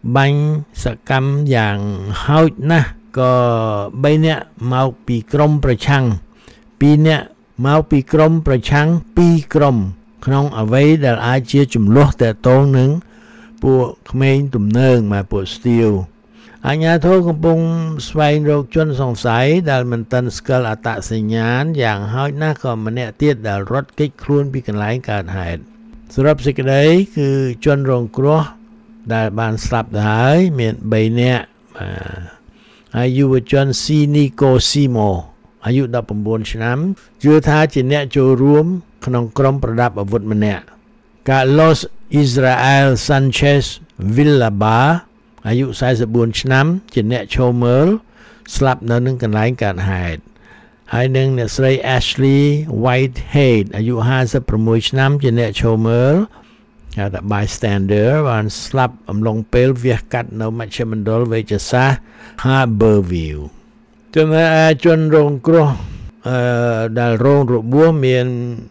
បាញ់សកម្មយ៉ាងហោចណាស់ក៏3នាក់មកពីក្រុមប្រឆាំង2នាក់មកពីក្រុមប្រឆាំង2ក្រុមក្នុងអ្វីដែលអាចជាចំនួនតកតងនឹងពួកក្មេងទំនើងមកពួកស្ទៀវអាជ្ញាធរកំពុងស្វែងរកជនសង្ស័យដែលមិនទាន់ស្គាល់អត្តសញ្ញាណយ៉ាងហោចណាស់ក៏ម្នាក់ទៀតដែលរត់គេចខ្លួនពីកន្លែងកើតហេតុសរុបសេចក្តីគឺជនរងគ្រោះដែលបានស្លាប់ទៅហើយមាន3នាក់ហើយយុវជនស៊ីនីកូស៊ីម៉ូអាយុ19ឆ្នាំជឿថាជាអ្នកចូលរួមក្នុងក្រុមប្រដាប់អាវុធម្នាក់Carlos Israel Sanchez Villaba អាយុ44ឆ្នាំជាអ្នកឈរមើលស្លាប់នៅនឹងកន្លែងកើតហេតុហើយនឹងអ្នកស្រី Ashley Whitehead អាយុ56ឆ្នាំជាអ្នកឈរមើលហៅថា bystander បានស្លាប់អំឡុងពេលវាសកាត់នៅមជ្ឈមណ្ឌលវេជ្ជសាស្ត្រ Harborview ជនរងគ្រោះដែលរងរបួសមាន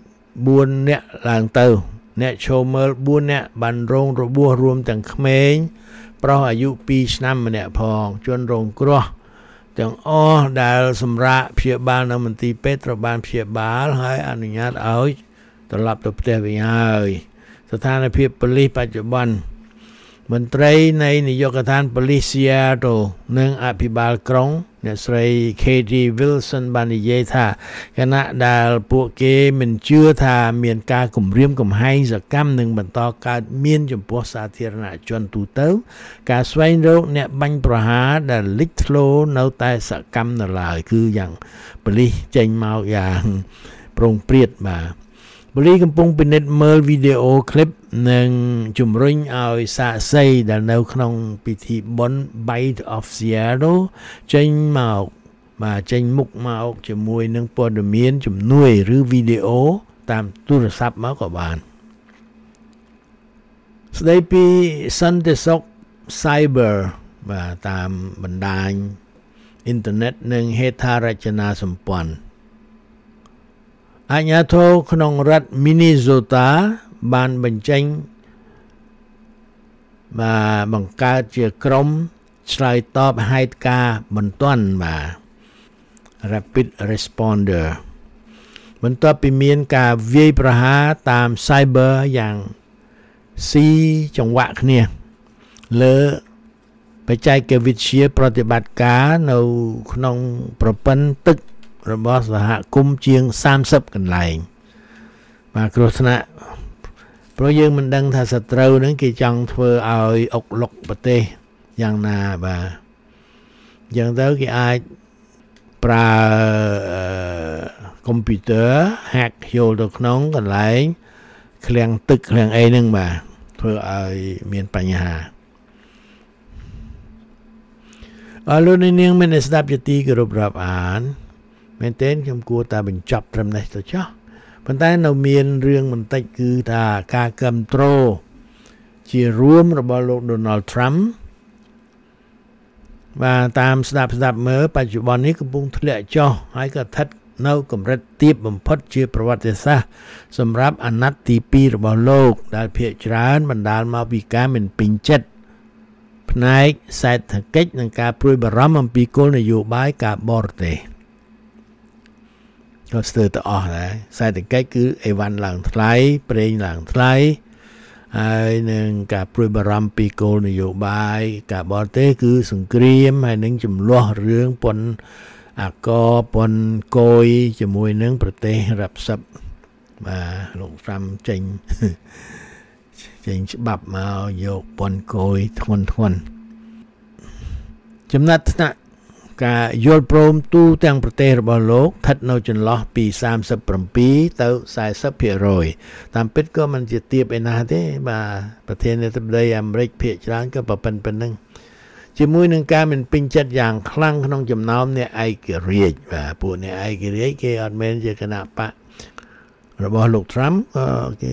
4នាក់ឡើងទៅអ្នកឈរមើល4នាក់បានរងរបួសរួមទាំងក្មេងប្រុសអាយុ2ឆ្នាំម្នាក់ផងជនរងគ្រោះទាំងអស់ដែលសម្រាប់ព្យាបាលនៅមន្ទីរពេទ្យត្រូវបានព្យាបាលហើយអនុញ្ញាតឲ្យត្រឡប់ទៅផ្ទះវិញហើយស្ថានភាពប៉ូលីសបច្ចុប្បន្នមន្ត្រីនៃនាយកដ្ឋានប៉ូលីស Seattle និងអភិបាលក្រុងអ្នកស្រី Katie Wilson បាននិយាយថាគណៈដែលពួកគេមិនជឿថាមានការគំរាមកំហែងសកម្មនឹងបន្តកើតមានចំពោះសាធារណជនទូទៅការស្វែងរកអ្នកបាញ់ប្រហារដែលលេចធ្លោនៅតែសកម្មនៅឡើយគឺយ៉ាងប៉ូលីសចេញមកយ៉ាងប្រងព្រាតបាទប៉ូលីសកំពុងពិនិត្យមើលវីដេអូឃ្លីបនិងជំរុញឲ្យសាក្សីដែលនៅក្នុងពិធីបុណ្យ Bite of Seattle ចេញមុខមកជាមួយនឹងព័ត៌មានជំនួយឬវីដេអូតាមទូរស័ព្ទមកក៏បានស្ដីពីសន្តិសុខ Cyber បាទតាមបណ្ដាញអ៊ីនធឺណិតនិងហេដ្ឋារចនាសម្ព័ន្ធអាជ្ញាធរក្នុងរដ្ឋ Minnesota បានបញ្ចេញបង្កើតជាក្រុមឆ្លើយតបហេតុការណ៍បន្ទាន់Rapid Responder បន្ទាប់ពីមានការវាយប្រហារតាម Cyber យ៉ាងស៊ីចង្វាក់គ្នាលើបច្ចេកវិទ្យាប្រតិបត្តិការនៅក្នុងប្រព័ន្ធទឹករបស់សហគមន៍ជាង30កន្លែងគ្រោះថ្នាក់ព្រោះយើងមិនដឹងថាសត្រូវហ្នឹងគេចង់ធ្វើឲ្យអុកលុកប្រទេសយ៉ាងណាបាទយ៉ាងទៅគេអាចប្រើកុំព្យូទ័រ hack ចូលទៅក្នុងកន្លែងឃ្លាំងទឹកឃ្លាំងអីហ្នឹងបាទធ្វើឲ្យមានបញ្ហាលោកនាងមានស្ដាប់ជាទីគោរពរាប់អានមែនទែនខ្ញុំគួរតែបញ្ចប់ត្រឹមនេះទៅចុះប៉ុន្តែនៅមានរឿងបន្តិចគឺថាការគាំទ្រជារួមរបស់លោក Donald Trump បាទតាមស្ដាប់មើលបច្ចុប្បន្ននេះកំពុងធ្លាក់ចុះហើយក៏ស្ថិតនៅកម្រិតទាបបំផុតជាប្រវត្តិសាស្ត្រសម្រាប់អាណត្តិទី2របស់លោកដែលភាគច្រើនបណ្ដាលមកពីការមិនពេញចិត្តផ្នែកសេដ្ឋកិច្ចនិងការព្រួយបារម្ភអំពីគោលនយោបាយការបរទេសក៏ស្ទើរតែអស់ដែរសេដ្ឋកិច្ចគឺអីវ៉ាន់ឡើងថ្លៃប្រេងឡើងថ្លៃហើយនឹងការព្រួយបារម្ភពីគោលនយោបាយការបរទេសគឺសង្គ្រាមហើយនឹងចំនួនរឿងពន្ធអាករពន្ធគយជាមួយនឹងប្រទេសរាប់សិបបាទលោកត្រាំចេញច្បាប់មកយកពន្ធគយធ្ងន់ចំណាត់ថ្នាក់ការយល់ព្រមទូទាំងប្រទេសរបស់លោកស្ថិតនៅចន្លោះពី37ទៅ40%តាមពិតក៏មិនជាទាបឯណាទេបាទប្រធានាធិបតីអាមេរិកភាគច្រើនក៏ប៉ុណ្្នឹងជាមួយនឹងការមិនពេញចិត្តយ៉ាងខ្លាំងក្នុងចំណោមអ្នកឯករាជ្យបាទពួកអ្នកឯករាជ្យគេអត់មែនជាគណៈបករបស់លោក Trump គេ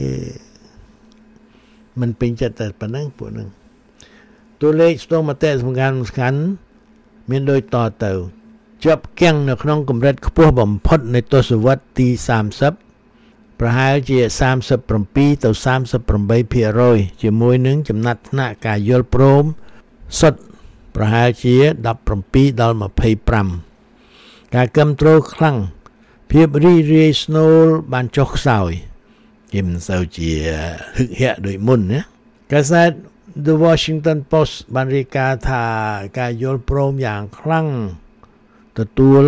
មិនពេញចិត្តតែប៉ុណ្្នឹងពួកហ្នឹងតួលេខស្ទង់មតិសំខាន់មានដូចតទៅជាប់គាំងនៅក្នុងកម្រិតខ្ពស់បំផុតនៃទសវត្សរ៍ទី30ប្រហែលជា37ទៅ38% ជាមួយនឹងចំណាត់ថ្នាក់ការយល់ព្រមសុទ្ធប្រហែលជា17ដល់25ការគាំទ្រខ្លាំងភាពរីរាយស្នូលបានចុះខ្សោយគេមិនសូវជាហឹកហាក់ដូចមុនណាកាសែត The Washington Post បានរាយការណ៍ថាការយល់ព្រមយ៉ាងខ្លាំងទទួល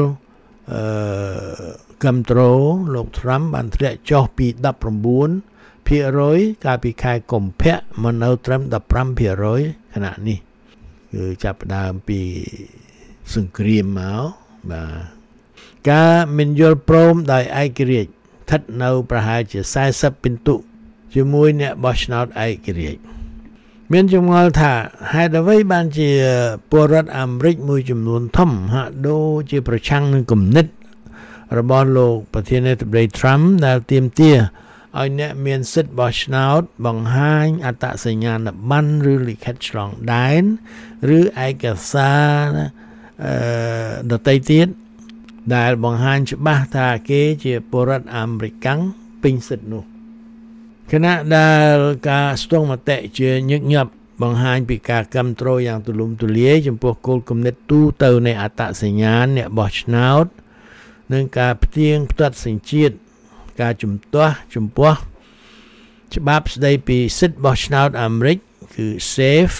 គាំទ្រលោក Trump បានធ្លាក់ចុះពី 19% កាលពីខែកុម្ភៈមកនៅត្រឹម 15% ខណៈនេះគឺចាប់ផ្ដើមពីសង្គ្រាមមកបាទការមិនយល់ព្រមដោយឯករាជ្យស្ថិតនៅប្រហែលជា40ពិន្ទុជាមួយអ្នកបោះឆ្នោតឯករាជ្យមានចម្ងល់ថាហេតុអ្វីបានជាពលរដ្ឋអាមេរិកមួយចំនួនធំហាក់ដូចជាប្រឆាំងនឹងគំនិតរបស់លោកប្រធានាធិបតី Trump ដែលទាមទារឲ្យអ្នកមានសិទ្ធិបោះឆ្នោតបង្ហាញអត្តសញ្ញាណប័ណ្ណឬលិខិតឆ្លងដែនឬឯកសារដទៃទៀតដែលបង្ហាញច្បាស់ថាគេជាពលរដ្ឋអាមេរិកពេញសិទ្ធិនោះខណៈដែលការស្ទង់មតិជាញឹកញាប់បង្ហាញពីការគាំទ្រយ៉ាងទូលំទូលាយចំពោះគោលគំនិតទូទៅនៃអត្តសញ្ញាណអ្នកបោះឆ្នោតនិងការផ្ទៀងផ្ទាត់សញ្ជាតិការជំទាស់ចំពោះច្បាប់ស្តីពីសិទ្ធិបោះឆ្នោតអាមេរិកគឺ SAFE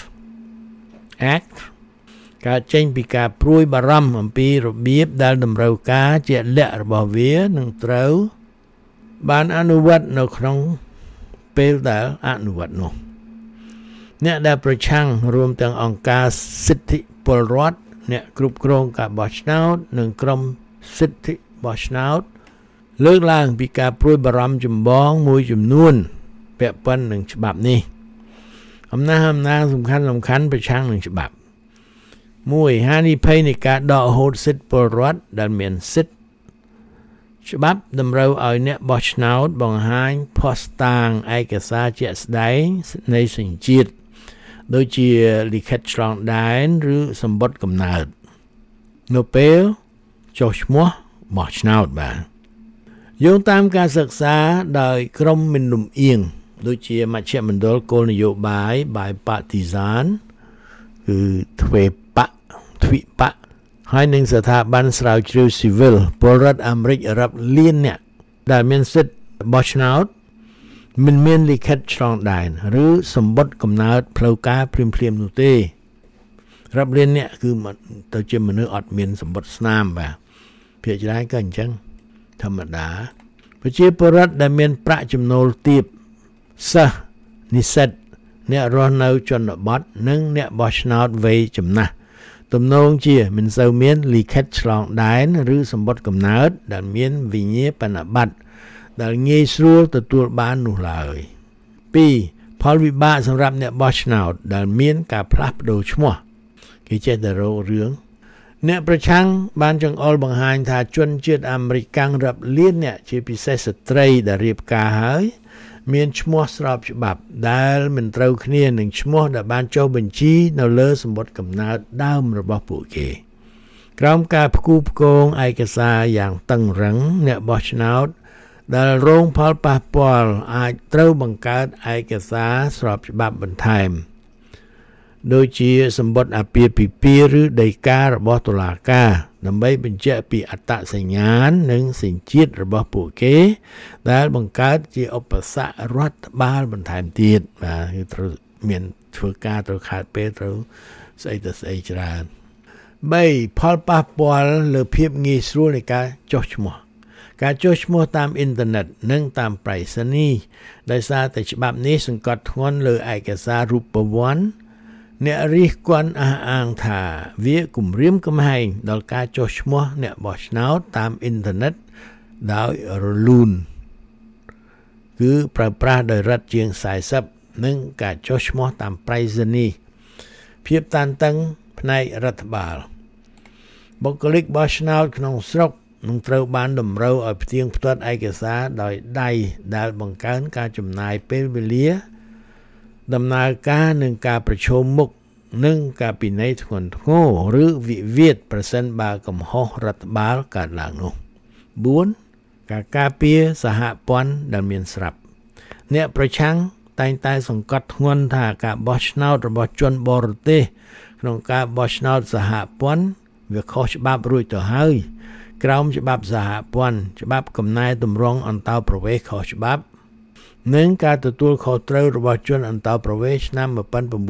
Act ការចេញពីការព្រួយបារម្ភអំពីរបៀបដែលតម្រូវការជាក់លាក់របស់វានឹងត្រូវបានអនុវត្តនៅក្នុងពេលដែលអនុវត្តនោះអ្នកដែលប្រឆាំងរួមទាំងអង្គការសិទ្ធិពលរដ្ឋអ្នកគ្រប់គ្រងការបោះឆ្នោតនិងក្រុមសិទ្ធិបោះឆ្នោតលើកឡើងពីការព្រួយបារម្ភចម្បងមួយចំនួនពាក់ព័ន្ធនឹងច្បាប់នេះអំណះសំខាន់ប្រឆាំងនឹងច្បាប់1ហានិភ័យនៃការដកហូតសិទ្ធិពលរដ្ឋដែលមានសិទ្ធិច្បាប់តម្រូវឲ្យអ្នកបោះឆ្នោតបង្ហាញភស្តុតាងឯកសារជាក់ស្ដែងនៃសញ្ជាតិដូចជាលិខិតឆ្លងដែនឬសម្បត្តិកំណើតនៅពេលចុះឈ្មោះបោះឆ្នោតបាទយោងតាមការសិក្សាដោយក្រុមមិនលំអៀងដូចជាមជ្ឈមណ្ឌលគោលនយោបាយ Bipartisan គឺទ្វេបៈហើយនឹងស្ថាប័នស្រាវជ្រាវស៊ីវិលពលរដ្ឋអាមេរិករាប់លានអ្នកដែលមានសិទ្ធិបោះឆ្នោតមិនមានលិខិតឆ្លងដែនឬសម្បត្តិកំណើតផ្លូវការភ្លាមនោះទេរាប់លានអ្នកគឺទៅជាមនុស្សអត់មានសម្បត្តិស្នាមបាទភាគច្រើនក៏អញ្ចឹងធម្មតាប្រជាពលរដ្ឋដែលមានប្រាក់ចំណូលទាបសិស្សនិស្សិតអ្នករស់នៅជនបទនិងអ្នកបោះឆ្នោតវ័យចំណាស់ទំនងជាមិនសូវមានលិខិតឆ្លងដែនឬសម្បត្តិកំណើតដែលមានវិញ្ញាបនបត្រដែលងាយស្រួលទទួលបាននោះឡើយ 2. ផលវិបាកសម្រាប់អ្នកបោះឆ្នោតដែលមានការផ្លាស់ប្ដូរឈ្មោះគេចេះតែរករឿងអ្នកប្រឆាំងបានចង្អុលបង្ហាញថាជនជាតិអាមេរិករាប់លានអ្នកជាពិសេសស្ត្រីដែលរៀបការហើយមានឈ្មោះស្របច្បាប់ដែលមិនត្រូវគ្នានឹងឈ្មោះដែលបានចុះបញ្ជីនៅលើសម្បត្តិកំណើតដើមរបស់ពួកគេក្រោមការផ្គូផ្គងឯកសារយ៉ាងតឹងរ៉ឹងអ្នកបោះឆ្នោតដែលរងផលប៉ះពាល់អាចត្រូវបង្កើតឯកសារស្របច្បាប់បន្ថែមដូចជាសម្បត្តិអាពាហ៍ពិពាហ៍ឬដីការបស់តុលាការដើម្បីបញ្ជាក់ពីអត្តសញ្ញាណនិងសញ្ជាតិរបស់ពួកគេដែលបង្កើតជាឧបសគ្គរដ្ឋបាលបន្ថែមទៀតបាទគឺត្រូវមានធ្វើការត្រូវខាតពេលត្រូវស្អីទៅស្អីច្រើន3ផលប៉ះពាល់លើភាពងាយស្រួលនៃការចុះឈ្មោះការចុះឈ្មោះតាមអ៊ីនធឺណិតនិងតាមប្រៃសណីយ៍ដោយសារតែច្បាប់នេះសង្កត់ធ្ងន់លើឯកសាររូបវ័ណ្ណអ្នករិះគន់អះអាងថាវាគំរាមកំហែងដល់ការចុះឈ្មោះអ្នកបោះឆ្នោតតាមអ៊ីនធឺណិតដោយរលូនគឺប្រើប្រាស់ដោយរឹតជាង40និងការចុះឈ្មោះតាមប្រៃសណីយ៍ភាពតានតឹងផ្នែករដ្ឋបាលបុគ្គលិកបោះឆ្នោតក្នុងស្រុកនឹងត្រូវបានតម្រូវឲ្យផ្ទៀងផ្ទាត់ឯកសារដោយដៃដែលបង្កើនការចំណាយពេលវេលាដំណើរការនឹងការប្រឈមមុខនឹងការពិន័យធ្ងន់ធ្ងរឬវិវាទប្រសិនបើកំហុសរដ្ឋបាលកើតឡើងនោះ 4. ការការពារសហព័ន្ធដែលមានស្រាប់អ្នកប្រឆាំងតែងតែសង្កត់ធ្ងន់ថាការបោះឆ្នោតរបស់ជនបរទេសក្នុងការបោះឆ្នោតសហព័ន្ធវាខុសច្បាប់រួចទៅហើយក្រោមច្បាប់សហព័ន្ធច្បាប់កំណែតម្រង់អន្តោប្រវេសន៍ខុសច្បាប់និងការទទួលខុសត្រូវរបស់ជនអន្តោប្រវេសន៍ឆ្នាំ1996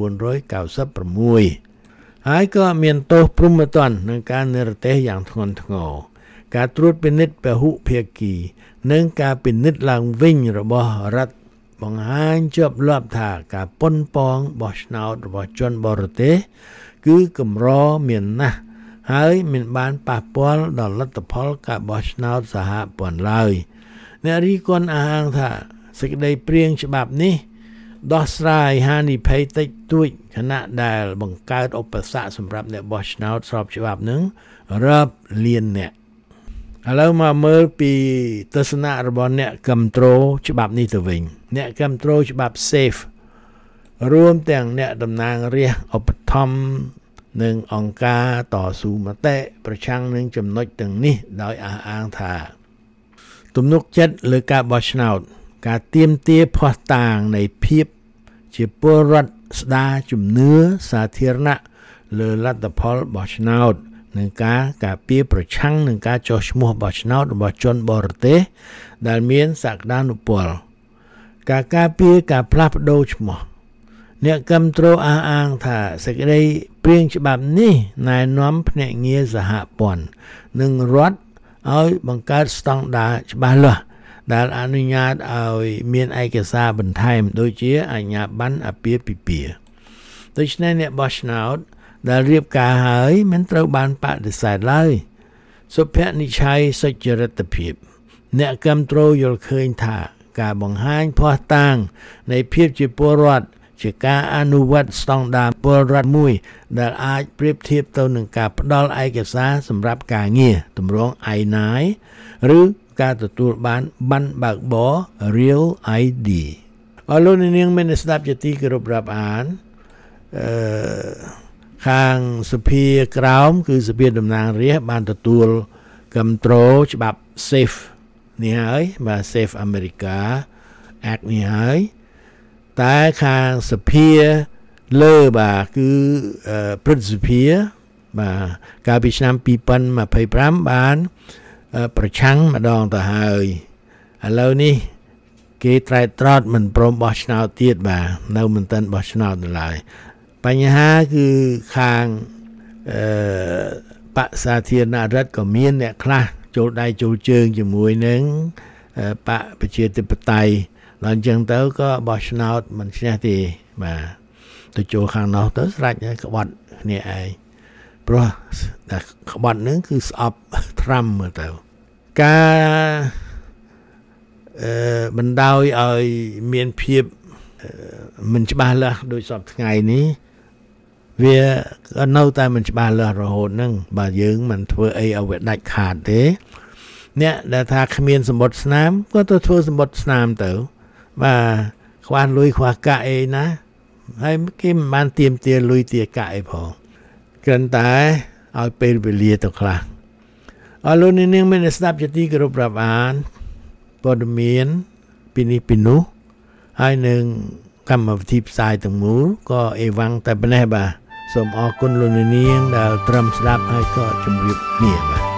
ហើយក៏មានទោសព្រហ្មទណ្ឌនឹងការនិរទេសយ៉ាងធ្ងន់ធ្ងរការត្រួតពិនិត្យពហុភាគីនិងការពិនិត្យឡើងវិញរបស់រដ្ឋបង្ហាញជាប់លាប់ថាការប៉ុនប៉ងបោះឆ្នោតរបស់ជនបរទេសគឺកម្រមានណាស់ហើយមិនបានប៉ះពាល់ដល់លទ្ធផលការបោះឆ្នោតសហព័ន្ធឡើយអ្នករីកនអះអាងថាសេចក្តីព្រាងច្បាប់នេះដោះស្រាយហានិភ័យតិចតួចខណៈដែលបង្កើតឧបសគ្គសម្រាប់អ្នកបោះឆ្នោតស្របច្បាប់នឹងរាប់លានអ្នកឥឡូវមកមើលពីទស្សនៈរបស់អ្នកគ្រប់គ្រងច្បាប់នេះទៅវិញអ្នកគ្រប់គ្រងច្បាប់ SAFE រួមទាំងអ្នកតំណាងរាស្ត្រឧបត្ថម្ភនិងអង្គការតស៊ូមតិប្រឆាំងនឹងចំណុចទាំងនេះដោយអះអាងថាទំនុកចិត្តលើការបោះឆ្នោតការទាមទារភស្តុតាងនៃភាពជាពលរដ្ឋស្ដារជំនឿសាធារណៈលើលទ្ធផលបោះឆ្នោតនិងការពារប្រឆាំងនឹងការចុះឈ្មោះបោះឆ្នោតរបស់ជនបរទេសដែលមានសក្តានុពលការពារការផ្លាស់ប្ដូរឈ្មោះអ្នកគ្រប់គ្រងអះអាងថាសេចក្តីព្រាងច្បាប់នេះណែនាំភ្នាក់ងារសហព័ន្ធនិងរដ្ឋឲ្យបង្កើតស្តង់ដារច្បាស់លាស់ដែលអនុញ្ញាតឲ្យមានឯកសារបន្ថែមដូចជាអាជ្ញាប័ណ្ណអាពាហ៍ពិពាហ៍ដូច្នេះអ្នកបោះឆ្នោតដែលរៀបការហើយមិនត្រូវបានបដិសេធឡើយសុភនិច្ឆ័យសុចរិតភាពអ្នកគ្រប់គ្រងយល់ឃើញថាការបង្ហាញភស្តុតាងនៃភាពជាពលរដ្ឋជាការអនុវត្តស្តង់ដារពលរដ្ឋមួយដែលអាចប្រៀបធៀបទៅនឹងការផ្ដល់ឯកសារសម្រាប់ការងារទម្រង់ I9 ឬការទទួលបានប័ណ្ណបើកបរ Real ID អរលោកនាងមានស្ដាប់ជាទីគោរពរាប់អានខាងសភាក្រោមគឺសភាតំណាងរាស្ត្របានទទួលគ្រប់គ្រងច្បាប់ SAFE នេះហើយបាទ SAFE America Act នេះហើយតែខាងសភាលើបាទគឺព្រឹទ្ធសភាបាទកាលពីឆ្នាំ2025បានប្រឆាំងម្ដងទៅហើយឥឡូវនេះគេត្រែកត្រត់មិនព្រមបោះឆ្នោតទៀតបាទនៅមិនទាន់បោះឆ្នោតនៅឡើយបញ្ហាគឺខាងបកសាធារណរដ្ឋក៏មានអ្នកខ្លះចូលដៃចូលជើងជាមួយនឹងបកប្រជាធិបតេយ្យដល់អញ្ចឹងទៅក៏បោះឆ្នោតមិនឈ្នះទេបាទទៅចូលខាងនោះទៅស្រេចហើយក្បត់គ្នាឯងព្រោះតែក្បត់នឹងគឺស្អប់ត្រាំមើលទៅការបណ្ដោយឲ្យមានភាពមិនច្បាស់លាស់ដូចសពថ្ងៃនេះវាក៏នៅតែមិនច្បាស់លាស់រហូតហ្នឹងបើយើងមិនធ្វើអីឲ្យវាដាច់ខាតទេអ្នកដែលថាគ្មានសម្បត្តិស្នាមក៏ទៅធ្វើសម្បត្តិស្នាមទៅបាទខ្វះលុយខ្វះកាក់អីណាហើយគេមិនបានទៀមទាលុយទាកាក់អីផងគ្រាន់តែឲ្យពេលវេលាទៅខ្លះអរលោកនាងមានស្ដាប់ជាទីគោរពរាប់អានព័ត៌មានពីនេះពីនោះហើយនឹងកម្មវិធីផ្សាយទាំងមូលក៏អេវ៉ាំងតែប៉ុណ្ណេះបាទសូមអរគុណលោកនាងដែលត្រឹមស្ដាប់ហើយក៏ជម្រាបលាបាទ